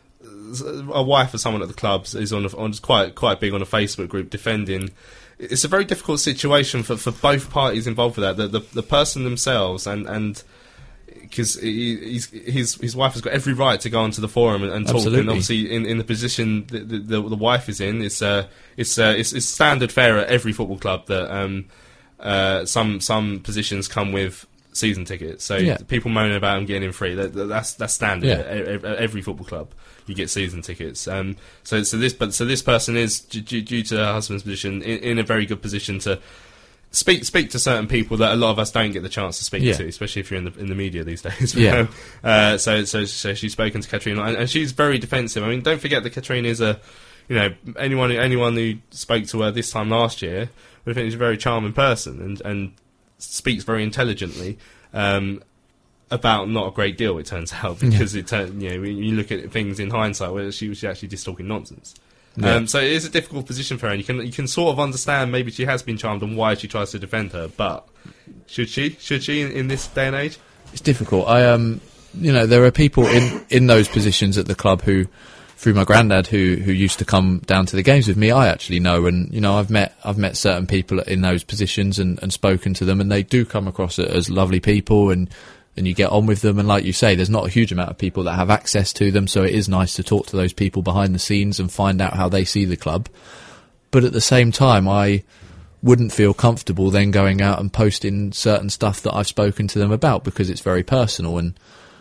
a wife of someone at the clubs is on, a, on quite quite big on a Facebook group defending. It's a very difficult situation for, for both parties involved with that. The the, the person themselves and and because his his his wife has got every right to go onto the forum and, and talk. Absolutely. And obviously, in, in the position that the, the, the wife is in, it's uh it's uh it's, it's standard fare at every football club that um uh some some positions come with season tickets. So yeah. people moaning about them getting in free. That, that's that's standard yeah. at, at every football club. You get season tickets. Um, so, so this, but so this person is due, due to her husband's position in, in a very good position to speak speak to certain people that a lot of us don't get the chance to speak yeah. to, especially if you're in the in the media these days. Yeah. uh, so, so, so she's spoken to Katrina, and, and she's very defensive. I mean, don't forget that Katrina is a, you know, anyone anyone who spoke to her this time last year would think she's a very charming person and and speaks very intelligently. Um, about not a great deal, it turns out, because yeah. it turn, you know, when you look at things in hindsight, where she was actually just talking nonsense. Yeah. Um, so it is a difficult position for her, and you can you can sort of understand maybe she has been charmed and why she tries to defend her, but should she? Should she in, in this day and age? It's difficult. I um, you know, there are people in, in those positions at the club who, through my granddad, who who used to come down to the games with me, I actually know, and you know, I've met I've met certain people in those positions and, and spoken to them, and they do come across as lovely people, and. and you get on with them, and like you say, there's not a huge amount of people that have access to them, so it is nice to talk to those people behind the scenes and find out how they see the club. But at the same time, I wouldn't feel comfortable then going out and posting certain stuff that I've spoken to them about, because it's very personal, and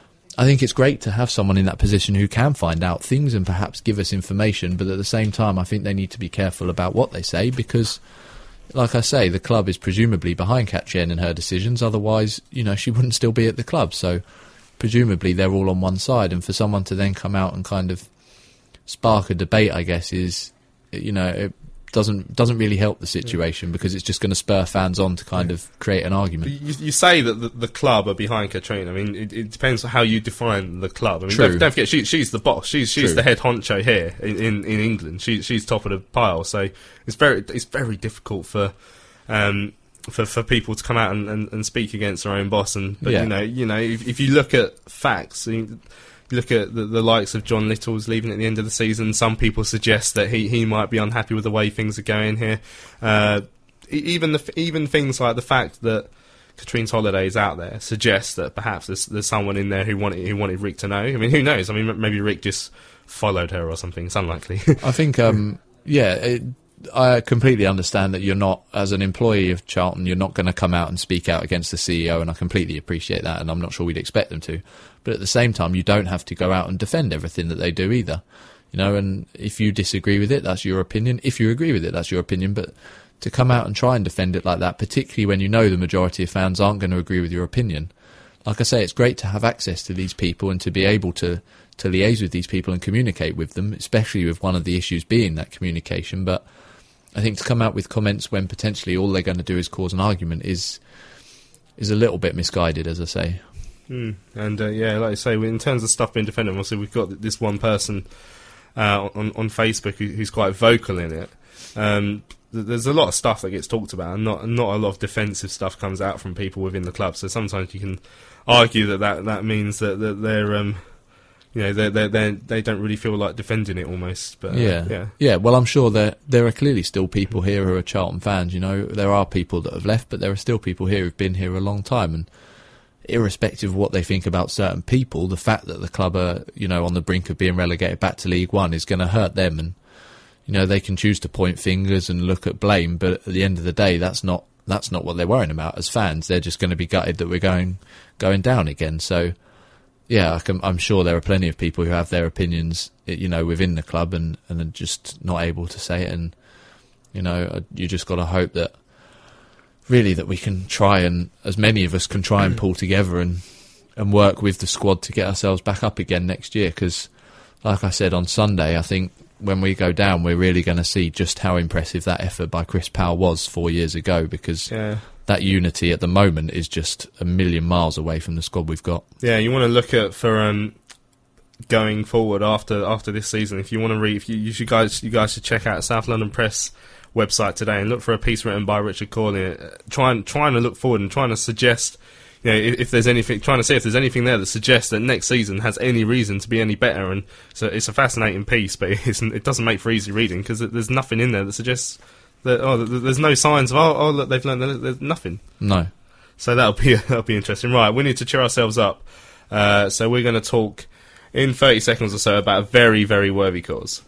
I think it's great to have someone in that position who can find out things and perhaps give us information, but at the same time I think they need to be careful about what they say, because like I say, the club is presumably behind Kat Chen and her decisions, otherwise, you know, she wouldn't still be at the club. So presumably they're all on one side, and for someone to then come out and kind of spark a debate, I guess, is, you know, it doesn't doesn't really help the situation, because it's just going to spur fans on to kind of create an argument. You, you say that the, the club are behind Katrine. I mean, it, it depends on how you define the club. I mean, don't, don't forget, she, she's the boss. She's she's True. the head honcho here in, in, in England. She, she's top of the pile. So it's very it's very difficult for um for, for people to come out and, and, and speak against their own boss. And but yeah. you know you know if, if you look at facts. You, You look at the, the likes of John Little's leaving at the end of the season. Some people suggest that he, he might be unhappy with the way things are going here. Uh, even the, even things like the fact that Katrine's holiday is out there suggests that perhaps there's, there's someone in there who wanted who wanted Rick to know. I mean, who knows? I mean, maybe Rick just followed her or something. It's unlikely. I think, um, yeah, it, I completely understand that you're not, as an employee of Charlton, you're not going to come out and speak out against the C E O, and I completely appreciate that, and I'm not sure we'd expect them to. But at the same time, you don't have to go out and defend everything that they do either. You know, and if you disagree with it, that's your opinion. If you agree with it, that's your opinion. But to come out and try and defend it like that, particularly when you know the majority of fans aren't going to agree with your opinion, like I say, it's great to have access to these people and to be able to, to liaise with these people and communicate with them, especially with one of the issues being that communication. But I think to come out with comments when potentially all they're going to do is cause an argument is is a little bit misguided, as I say. Mm. And uh, yeah, like I say, in terms of stuff being defended, obviously we've got this one person uh, on on Facebook who, who's quite vocal in it. Um, th- there's a lot of stuff that gets talked about, and not not a lot of defensive stuff comes out from people within the club. So sometimes you can argue that that, that means that, that they're um, you know, they they they they don't really feel like defending it almost. But uh, yeah, yeah, yeah. Well, I'm sure there there are clearly still people here who are Charlton fans. You know, there are people that have left, but there are still people here who've been here a long time, and irrespective of what they think about certain people, the fact that the club are, you know, on the brink of being relegated back to League One is going to hurt them, and you know, they can choose to point fingers and look at blame, but at the end of the day, that's not that's not what they're worrying about as fans. They're just going to be gutted that we're going going down again. So yeah, I can, I'm sure there are plenty of people who have their opinions, you know, within the club and, and are just not able to say it. And, you know, you just got to hope that, really, that we can try and, as many of us can try and pull together and, and work with the squad to get ourselves back up again next year. Because, like I said on Sunday, I think when we go down, we're really going to see just how impressive that effort by Chris Powell was four years ago, because yeah. that unity at the moment is just a million miles away from the squad we've got. Yeah, you want to look at for um, going forward after after this season. If you want to read, if you, you should guys you guys should check out South London Press website today and look for a piece written by Richard Corley, uh, trying trying to look forward and trying to suggest, you know, if, if there's anything, trying to see if there's anything there that suggests that next season has any reason to be any better. And so it's a fascinating piece, but it's, it doesn't make for easy reading because there's nothing in there that suggests that oh, there's no signs of oh, oh look, they've learned that there's nothing. No. So that'll be that'll be interesting. Right, we need to cheer ourselves up. Uh, so we're going to talk in thirty seconds or so about a very very worthy cause.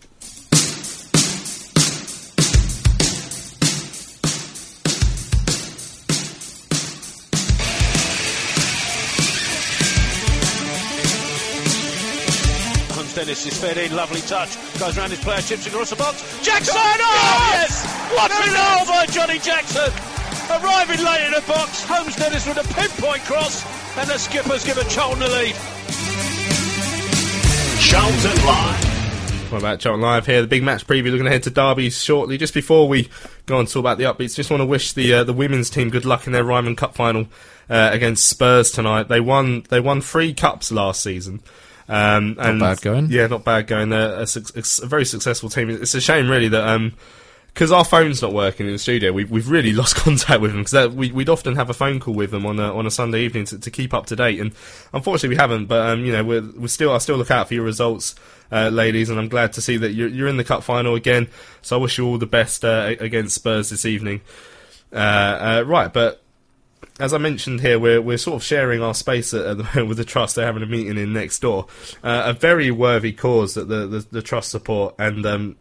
Dennis is fed in, lovely touch, goes round his player, chips across the box. Jackson! Oh, yes! What a goal by Johnny Jackson! Arriving late in the box, Holmes Dennis with a pinpoint cross, and the skippers give a Charlton the lead. Charlton Live. What about Charlton Live here? The big match preview. We're going to head to Derby shortly. Just before we go on to talk about the upbeats, just want to wish the uh, the women's team good luck in their Ryman Cup final uh, against Spurs tonight. They won they won three cups last season. Um, and not bad going. Yeah, not bad going. They're a, a, a very successful team. It's a shame, really, that because um, our phone's not working in the studio, we've we've really lost contact with them. Because we, we'd often have a phone call with them on a on a Sunday evening to, to keep up to date, and unfortunately we haven't. But um, you know, we're we're still I still look out for your results, uh, ladies, and I'm glad to see that you're you're in the cup final again. So I wish you all the best uh, against Spurs this evening. Uh, uh, right, but. As I mentioned here, we're we're sort of sharing our space at, at the moment with the Trust. They're having a meeting in next door. Uh, a very worthy cause that the, the, the Trust support, and um,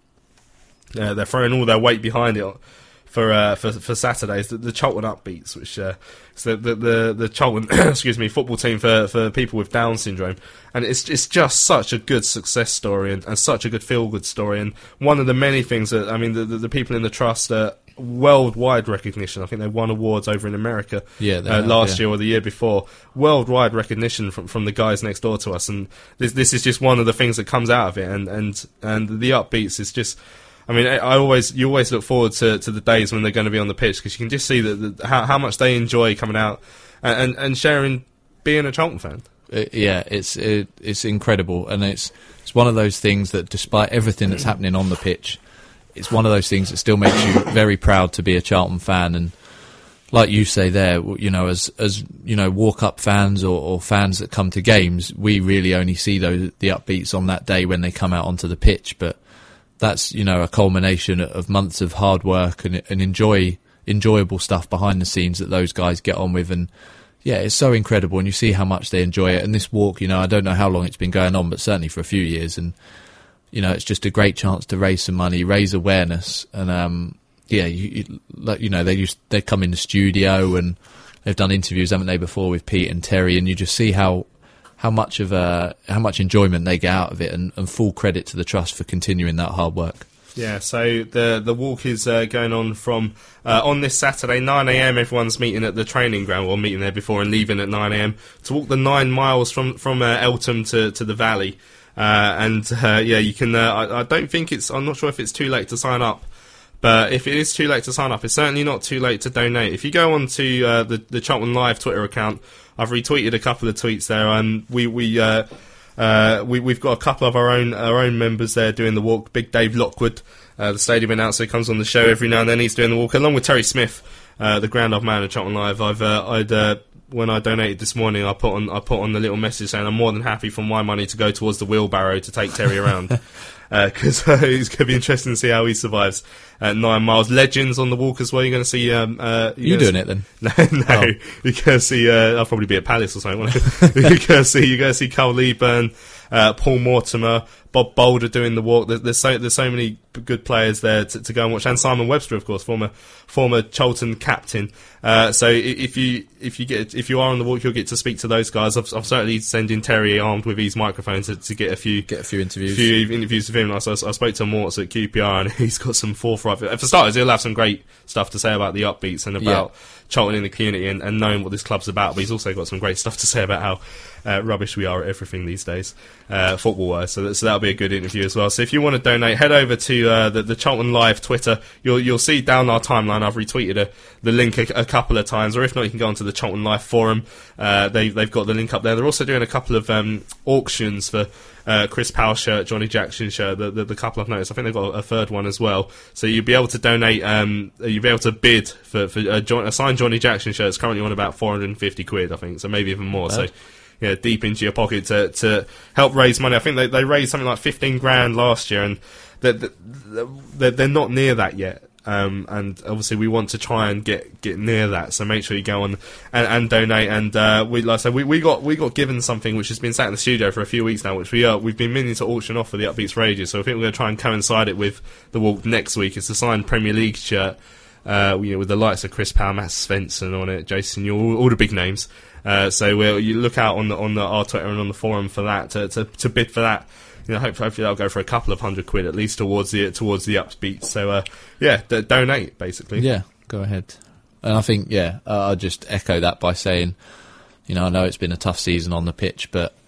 uh, they're throwing all their weight behind it for uh, for, for Saturdays. The, the Charlton Upbeats, which uh, is the the the, the Charlton excuse me football team for, for people with Down syndrome, and it's it's just such a good success story and, and such a good feel good story. And one of the many things that I mean, the the, the people in the Trust. Uh, worldwide recognition. I think they won awards over in America yeah, uh, have, last yeah. year or the year before. Worldwide recognition from from the guys next door to us, and this this is just one of the things that comes out of it. And and, and the Upbeats is just. I mean, I, I always you always look forward to, to the days when they're going to be on the pitch, because you can just see that the, how how much they enjoy coming out and and, and sharing being a Charlton fan. Uh, yeah, it's it, it's incredible, and it's it's one of those things that, despite everything that's happening on the pitch, it's one of those things that still makes you very proud to be a Charlton fan. And like you say there, you know, as as you know, walk-up fans or, or fans that come to games, we really only see those the Upbeats on that day when they come out onto the pitch. But that's, you know, a culmination of months of hard work and, and enjoy enjoyable stuff behind the scenes that those guys get on with. And yeah, it's so incredible, and you see how much they enjoy it. And this walk, you know, I don't know how long it's been going on, but certainly for a few years. And you know, it's just a great chance to raise some money, raise awareness, and um, yeah, you, you, you know, they used they come in the studio and they've done interviews, haven't they, before with Pete and Terry, and you just see how how much of a how much enjoyment they get out of it, and, and full credit to the Trust for continuing that hard work. Yeah, so the the walk is uh, going on from uh, on this Saturday, nine a m. Everyone's meeting at the training ground, or meeting there before and leaving at nine a m to walk the nine miles from from uh, Eltham to to the Valley. Uh, and uh, yeah, you can. Uh, I, I don't think it's. I'm not sure if it's too late to sign up, but if it is too late to sign up, it's certainly not too late to donate. If you go on to uh, the the Charlton Live Twitter account, I've retweeted a couple of tweets there. Um, we we uh, uh, we we've got a couple of our own our own members there doing the walk. Big Dave Lockwood, uh, the stadium announcer, comes on the show every now and then. He's doing the walk along with Terry Smith, uh, the ground off man of Charlton Live. I've uh, I'd. Uh, When I donated this morning, I put on I put on the little message saying I'm more than happy for my money to go towards the wheelbarrow to take Terry around, because uh, uh, it's going to be interesting to see how he survives at nine miles. Legends on the walk as well. You're going to see. Um, uh, you doing see, it then? No, no. Oh. You're going to see. Uh, I'll probably be at Palace or something. You're going to see. You're going to see Carl Leeburn, uh, Paul Mortimer, Bob Boulder doing the walk. There's, there's so there's so many good players there to, to go and watch, and Simon Webster, of course, former former Charlton captain. Uh, so if you if you get if you are on the walk, you'll get to speak to those guys. I've, I've certainly sending Terry armed with his microphone to, to get a few get a few interviews, few interviews with him. I, I, I spoke to Morts at Q P R, and he's got some forthright. For starters, he'll have some great stuff to say about the Upbeats and about yeah. Charlton in the community and, and knowing what this club's about. But he's also got some great stuff to say about how uh, rubbish we are at everything these days, uh, football-wise. So, that, so that'll be a good interview as well. So if you want to donate, head over to uh, the, the Charlton Live Twitter. You'll you'll see down our timeline. I've retweeted a, the link a, a couple of times, or if not, you can go onto the Charlton Live forum. Uh, they they've got the link up there. They're also doing a couple of um, auctions for uh, Chris Powell shirt, Johnny Jackson shirt. The, the the couple I've noticed. I think they've got a third one as well. So you'll be able to donate. Um, you'll be able to bid for for a, John, a signed Johnny Jackson shirt. It's currently on about four hundred and fifty quid, I think. So maybe even more. So. Yeah, deep into your pocket to to help raise money. I think they they raised something like fifteen grand last year, and they're they're, they're not near that yet. Um, and obviously we want to try and get, get near that. So make sure you go on and, and donate. And uh, we like I said, we, we got we got given something which has been sat in the studio for a few weeks now, which we are we've been meaning to auction off for the Upbeats for ages. So I think we're going to try and coincide it with the walk next week. It's a signed Premier League shirt, uh, you know, with the likes of Chris Powell, Matt Svensson on it, Jason, all, all the big names. Uh, so we'll, you look out on the on the our Twitter and on the forum for that to to, to bid for that. You know, hopefully, hopefully that'll go for a couple of hundred quid at least towards the towards the Upbeats. So uh, yeah, d- donate basically. Yeah, go ahead. And I think yeah, uh, I'll just echo that by saying, you know, I know it's been a tough season on the pitch, but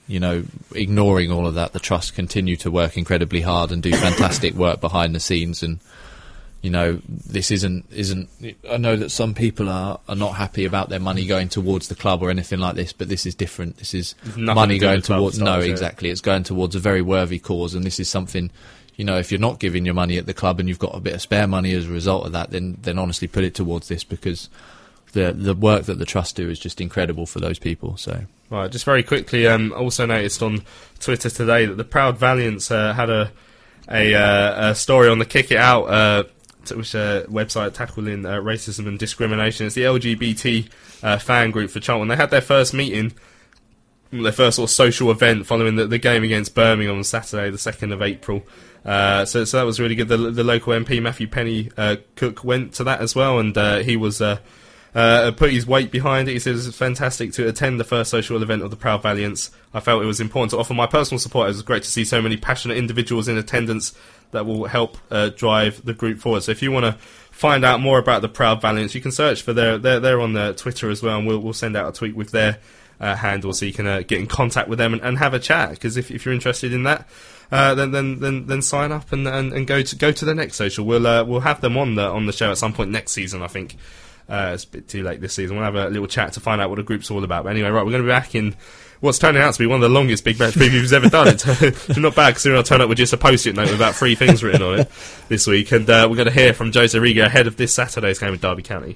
you know, ignoring all of that, the trust continue to work incredibly hard and do fantastic work behind the scenes. And you know, this isn't isn't. I know that some people are, are not happy about their money going towards the club or anything like this, but this is different. This is money going towards. No, exactly. It's going towards a very worthy cause, and this is something. You know, if you're not giving your money at the club and you've got a bit of spare money as a result of that, then then honestly put it towards this, because the the work that the trust do is just incredible for those people. So. Right, just very quickly, um, also noticed on Twitter today that the Proud Valiants uh, had a a, uh, a story on the Kick It Out. Uh, which uh, website tackling uh, racism and discrimination. It's the L G B T uh, fan group for Charlton. They had their first meeting, their first sort of social event following the, the game against Birmingham on Saturday, the second of April. Uh, so, so that was really good. The, the local M P, Matthew Penny uh, Cook, went to that as well, and uh, he was uh, uh, put his weight behind it. He said it was fantastic to attend the first social event of the Proud Valiants. I felt it was important to offer my personal support. It was great to see so many passionate individuals in attendance that will help uh, drive the group forward. So if you want to find out more about the Proud Valiants, you can search for their, they're, they're on their Twitter as well, and we'll, we'll send out a tweet with their uh, handle so you can uh, get in contact with them and, and have a chat, because if, if you're interested in that, uh, then, then then then sign up and, and, and go to go to the next social. We'll uh, we'll have them on the on the show at some point next season, I think. Uh, it's a bit too late this season. We'll have a little chat to find out what the group's all about. But anyway, right, we're going to be back in what's turning out to be one of the longest Big Match previews ever done. It's not bad, considering I turn up with just a post-it note with about three things written on it this week. And uh, we're going to hear from Jose Riga ahead of this Saturday's game with Derby County.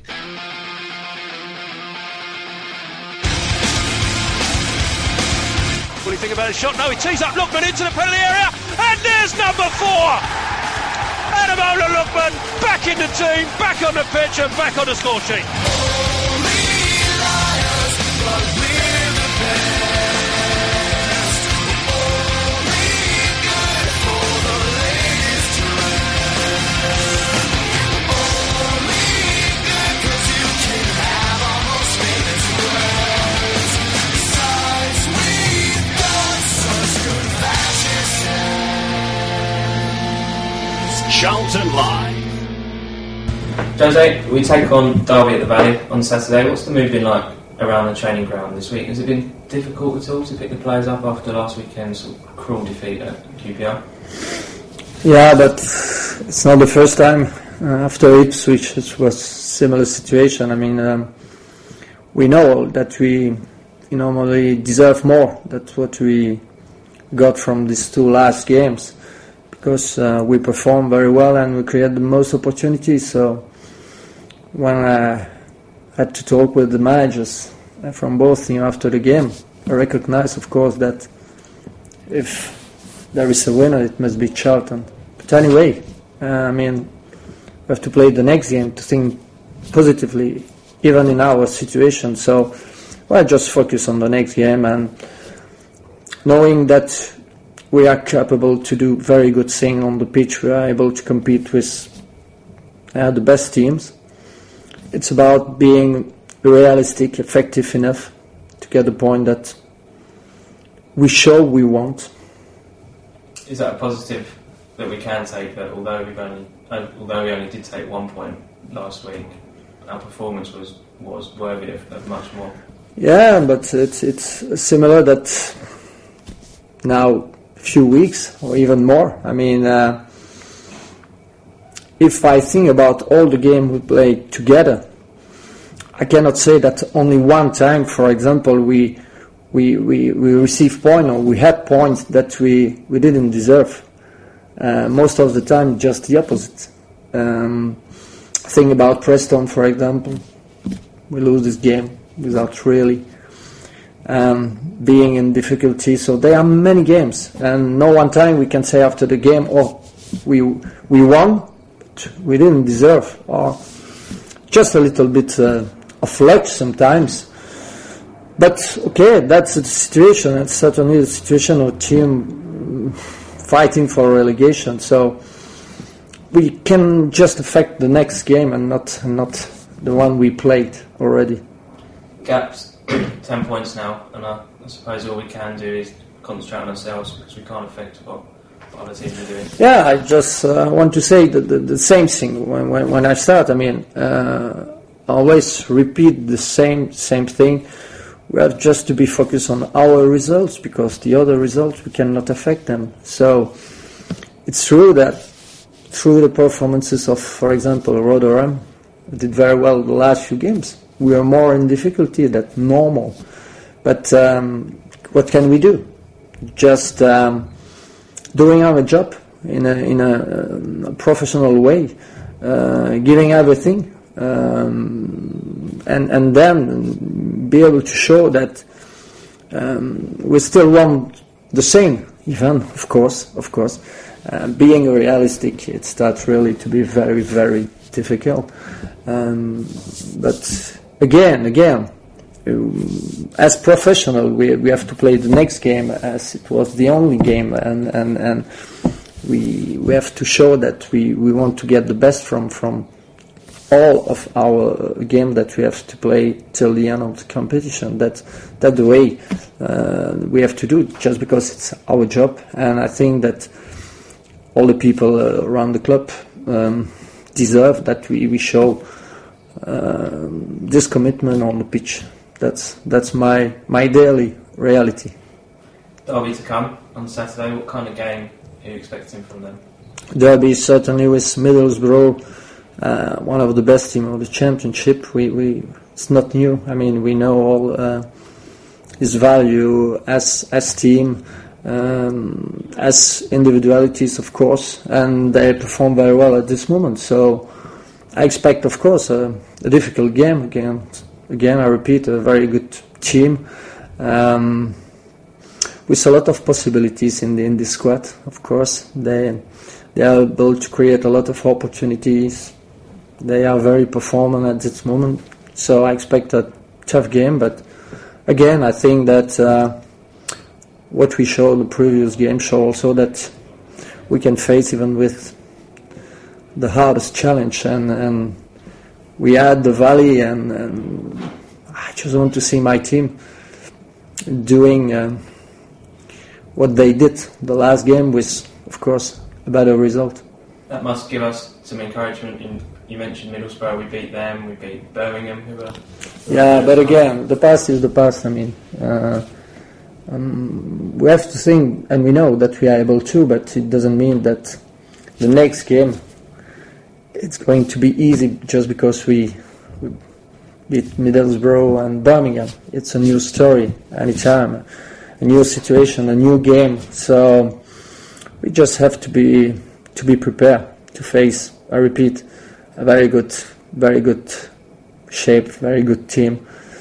What do you think about his shot? No, he tees up Lookman into the penalty area, and there's number four! Ademola Lookman back in the team, back on the pitch and back on the score sheet. Charlton Live. Jose, we take on Derby at the Valley on Saturday. What's the mood been like around the training ground this week? Has it been difficult at all to pick the players up after last weekend's sort of cruel defeat at Q P R? Yeah, but it's not the first time. Uh, after Ipswich, it was a similar situation. I mean, um, we know that we normally deserve more. That's what we got from these two last games. Because uh, we perform very well and we create the most opportunities. So when I had to talk with the managers from both teams after the game, I recognize, of course, that if there is a winner, it must be Charlton. But anyway, uh, I mean, we have to play the next game to think positively, even in our situation. So well, just focus on the next game and knowing that we are capable to do very good things on the pitch. We are able to compete with uh, the best teams. It's about being realistic, effective enough to get the point that we show we want. Is that a positive that we can take? That although we've only, although we only did take one point last week, our performance was was worthy of, of much more. Yeah, but it's it's similar that now. Few weeks or even more. I mean, uh, if I think about all the games we played together, I cannot say that only one time, for example, we we we, we received points or we had points that we, we didn't deserve. Uh, most of the time, just the opposite. Um, think about Preston, for example. We lose this game without really Um, being in difficulty. So there are many games, and no one time we can say after the game, oh, we we won, but we didn't deserve, or just a little bit uh, of luck sometimes. But okay, that's the situation. It's certainly the situation of a team fighting for relegation. So we can just affect the next game and not not the one we played already. Gaps. Ten points now, and I, I suppose all we can do is concentrate on ourselves because we can't affect what, what other teams are doing. Yeah, I just uh, want to say the, the, the same thing when, when, when I start. I mean, uh, I always repeat the same same thing. we have just to be focused on our results, because the other results we cannot affect them. So it's true that through the performances of, for example, Rotherham, did very well the last few games. We are more in difficulty than normal. But um, what can we do? Just um, doing our job in a, in a, a professional way, uh, giving everything, um, and and then be able to show that um, we still want the same, even, of course, of course. Uh, being realistic, it starts really to be very, very difficult. Um, but again, again, as professional, we we have to play the next game as it was the only game, and and, and we we have to show that we, we want to get the best from from all of our game that we have to play till the end of the competition. That that's the way uh, we have to do it, just because it's our job. And I think that all the people uh, around the club um, deserve that we we show uh, this commitment on the pitch. That's that's my my daily reality. Derby to come on Saturday. What kind of game are you expecting from them? Derby certainly with Middlesbrough, uh, one of the best teams of the Championship. We we it's not new. I mean, we know all uh, his value as as team, um, as individualities, of course, and they perform very well at this moment. So I expect, of course, a, a difficult game again. Again, I repeat, a very good team, um, with a lot of possibilities in the in this squad. Of course, they they are able to create a lot of opportunities. They are very performant at this moment, so I expect a tough game. But again, I think that uh, what we showed the previous game show also that we can face even with the hardest challenge, and. and we had the Valley, and, and I just want to see my team doing uh, what they did the last game with, of course, a better result. That must give us some encouragement. In, you mentioned Middlesbrough, we beat them, we beat Birmingham, who were... Yeah, but again, the past is the past. I mean, uh, um, we have to think, and we know that we are able to, but it doesn't mean that the next game it's going to be easy just because we, we beat Middlesbrough and Birmingham. It's a new story anytime, a new situation, a new game. So we just have to be to be prepared to face, I repeat, a very good, very good shape, very good team,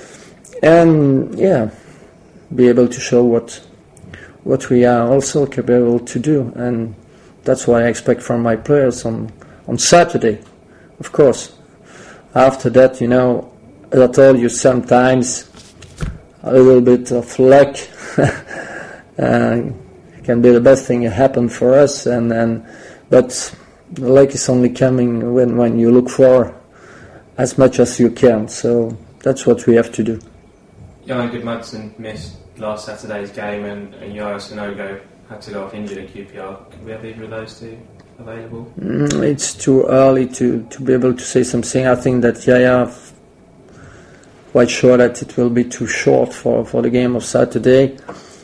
and yeah, be able to show what what we are also capable to do. And that's what I expect from my players on. On Saturday, of course. After that, you know, as I told you, sometimes a little bit of luck uh, can be the best thing that happened for us. And, and but the luck is only coming when, when you look for as much as you can. So that's what we have to do. Jan Gudmundsson missed last Saturday's game, and, and Yaya Sanogo had to go off injured at Q P R. Can we have either of those two available? Mm, it's too early to, to be able to say something. I think that Yaya, quite sure that it will be too short for, for the game of Saturday.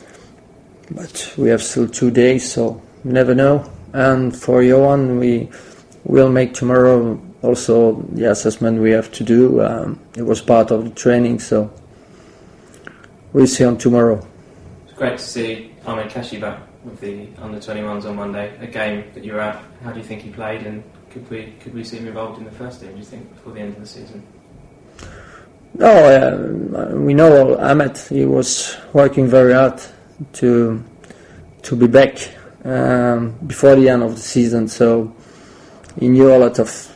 But we have still two days, so you never know. And for Johan, we will make tomorrow also the assessment we have to do. Um, it was part of the training, so we'll see on tomorrow. It's great to see Ahmed Kashi back with the under twenty-ones on Monday, a game that you were at. How do you think he played, and could we could we see him involved in the first team, do you think, before the end of the season? No, uh, we know Ahmed, he was working very hard to to be back um, before the end of the season, so he knew a lot of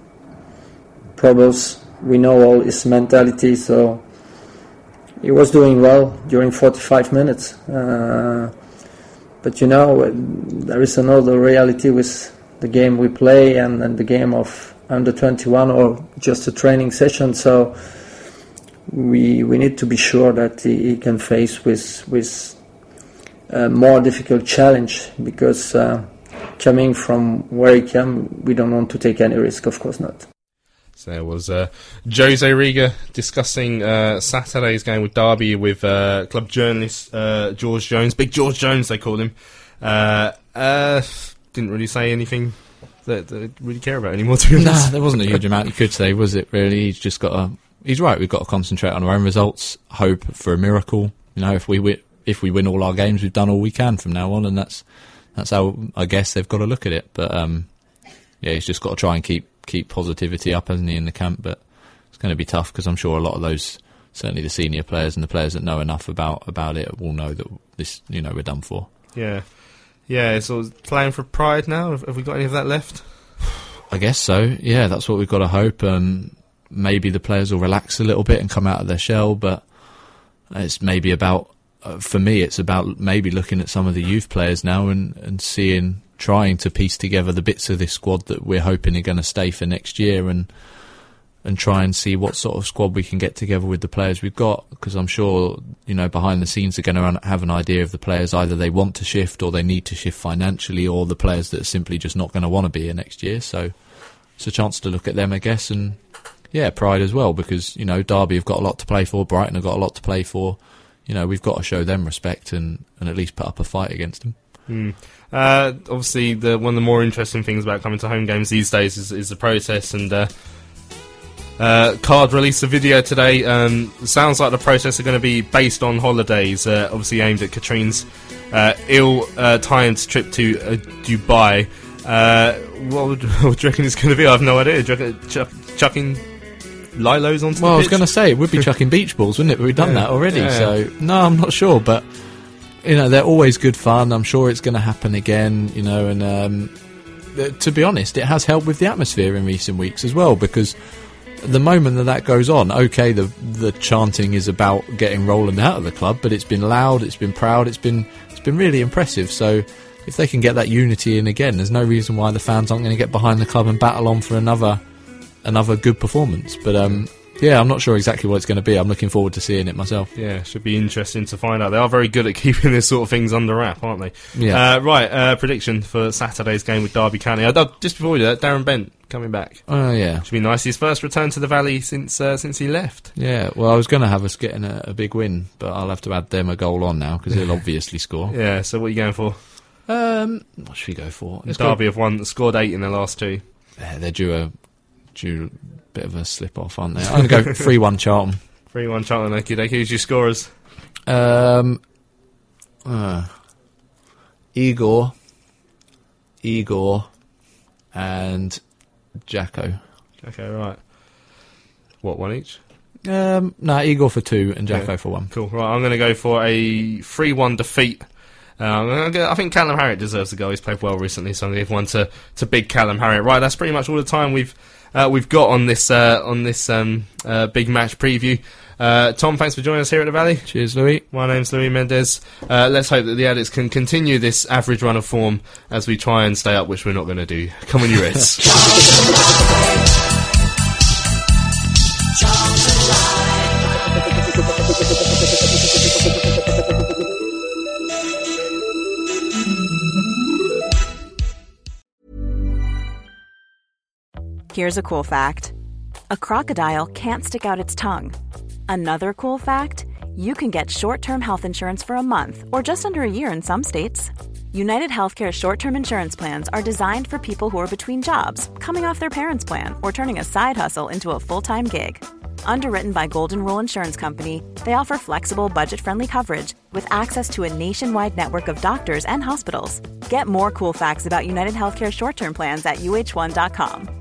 problems. We know all his mentality, so he was doing well during forty-five minutes. Uh, But you know, there is another reality with the game we play and, and the game of under twenty-one or just a training session. So we we need to be sure that he, he can face with with a more difficult challenge, because uh, coming from where he came, we don't want to take any risk, of course not. So there was uh, Jose Riga discussing uh, Saturday's game with Derby with uh, club journalist uh, George Jones. Big George Jones, they called him. Uh, uh, didn't really say anything that, that I really care about anymore, to be honest. Nah, there wasn't a huge amount you could say, was it, really? He's just got to... He's right, we've got to concentrate on our own results, hope for a miracle. You know, if we win, if we win all our games, we've done all we can from now on, and that's that's how, I guess, they've got to look at it. But, um, yeah, he's just got to try and keep keep positivity up, hasn't he, in the camp? But it's going to be tough, because I'm sure a lot of those, certainly the senior players and the players that know enough about, about it, will know that this, you know, we're done for. Yeah. Yeah, so playing for pride now, have, have we got any of that left? I guess so, yeah, that's what we've got to hope. Um, maybe the players will relax a little bit and come out of their shell, but it's maybe about, uh, for me, it's about maybe looking at some of the youth players now and, and seeing, trying to piece together the bits of this squad that we're hoping are going to stay for next year, and and try and see what sort of squad we can get together with the players we've got, because I'm sure, you know, behind the scenes they're going to have an idea of the players either they want to shift or they need to shift financially, or the players that are simply just not going to want to be here next year. So it's a chance to look at them, I guess, and yeah, pride as well, because, you know, Derby have got a lot to play for, Brighton have got a lot to play for. You know, we've got to show them respect and, and at least put up a fight against them. Mm. Uh, obviously, the, one of the more interesting things about coming to home games these days is, is the process, and uh, uh, Card released a video today. Um, sounds like the process are going to be based on holidays, uh, obviously aimed at Katrine's uh, ill-timed uh, trip to uh, Dubai. Uh, what, would, what do you reckon it's going to be? I have no idea. Do you reckon ch- chucking Lilos onto well, the I was pitch? going to say, it would be chucking beach balls, wouldn't it? But we've done yeah. that already, yeah. so no, I'm not sure, but you know, they're always good fun. I'm sure it's going to happen again, you know, and um, th- to be honest, it has helped with the atmosphere in recent weeks as well, because the moment that that goes on, okay, the the chanting is about getting Roland out of the club, but it's been loud, it's been proud, it's been it's been really impressive. So if they can get that unity in again, there's no reason why the fans aren't going to get behind the club and battle on for another another good performance. But um, yeah, I'm not sure exactly what it's going to be. I'm looking forward to seeing it myself. Yeah, should be interesting to find out. They are very good at keeping this sort of things under wrap, aren't they? Yeah. Uh, right, uh, prediction for Saturday's game with Derby County. Uh, just before we do that, Darren Bent coming back. Oh, uh, yeah. Should be nice. His first return to the Valley since uh, since he left. Yeah, well, I was going to have us getting a, a big win, but I'll have to add them a goal on now, because he'll obviously score. Yeah, so what are you going for? Um, what should we go for? Let's Derby have won, scored eight in their last two. Yeah, they're due a, due a bit of a slip-off, aren't they? I'm going to go three one Charlton. three one Charlton, okay, okay. Who's your scorers? Um, uh, Igor, Igor, and Jacko. Okay, right. What, one each? Um, no, Igor for two and Jacko yeah. for one. Cool, right, I'm going to go for a three one defeat. Uh, I think Callum Harriott deserves the goal. He's played well recently, so I'm going to give one to, to big Callum Harriott. Right, that's pretty much all the time we've uh, we've got on this uh, on this um, uh, big match preview. Uh, Tom, thanks for joining us here at the Valley. Cheers, Louis. My name's Louis Mendes. Uh, let's hope that the Addicts can continue this average run of form as we try and stay up, which we're not going to do. Come on, you Reds. Here's a cool fact. A crocodile can't stick out its tongue. Another cool fact, you can get short-term health insurance for a month or just under a year in some states. United Healthcare short-term insurance plans are designed for people who are between jobs, coming off their parents' plan, or turning a side hustle into a full-time gig. Underwritten by Golden Rule Insurance Company, they offer flexible, budget-friendly coverage with access to a nationwide network of doctors and hospitals. Get more cool facts about United Healthcare short-term plans at U H one dot com.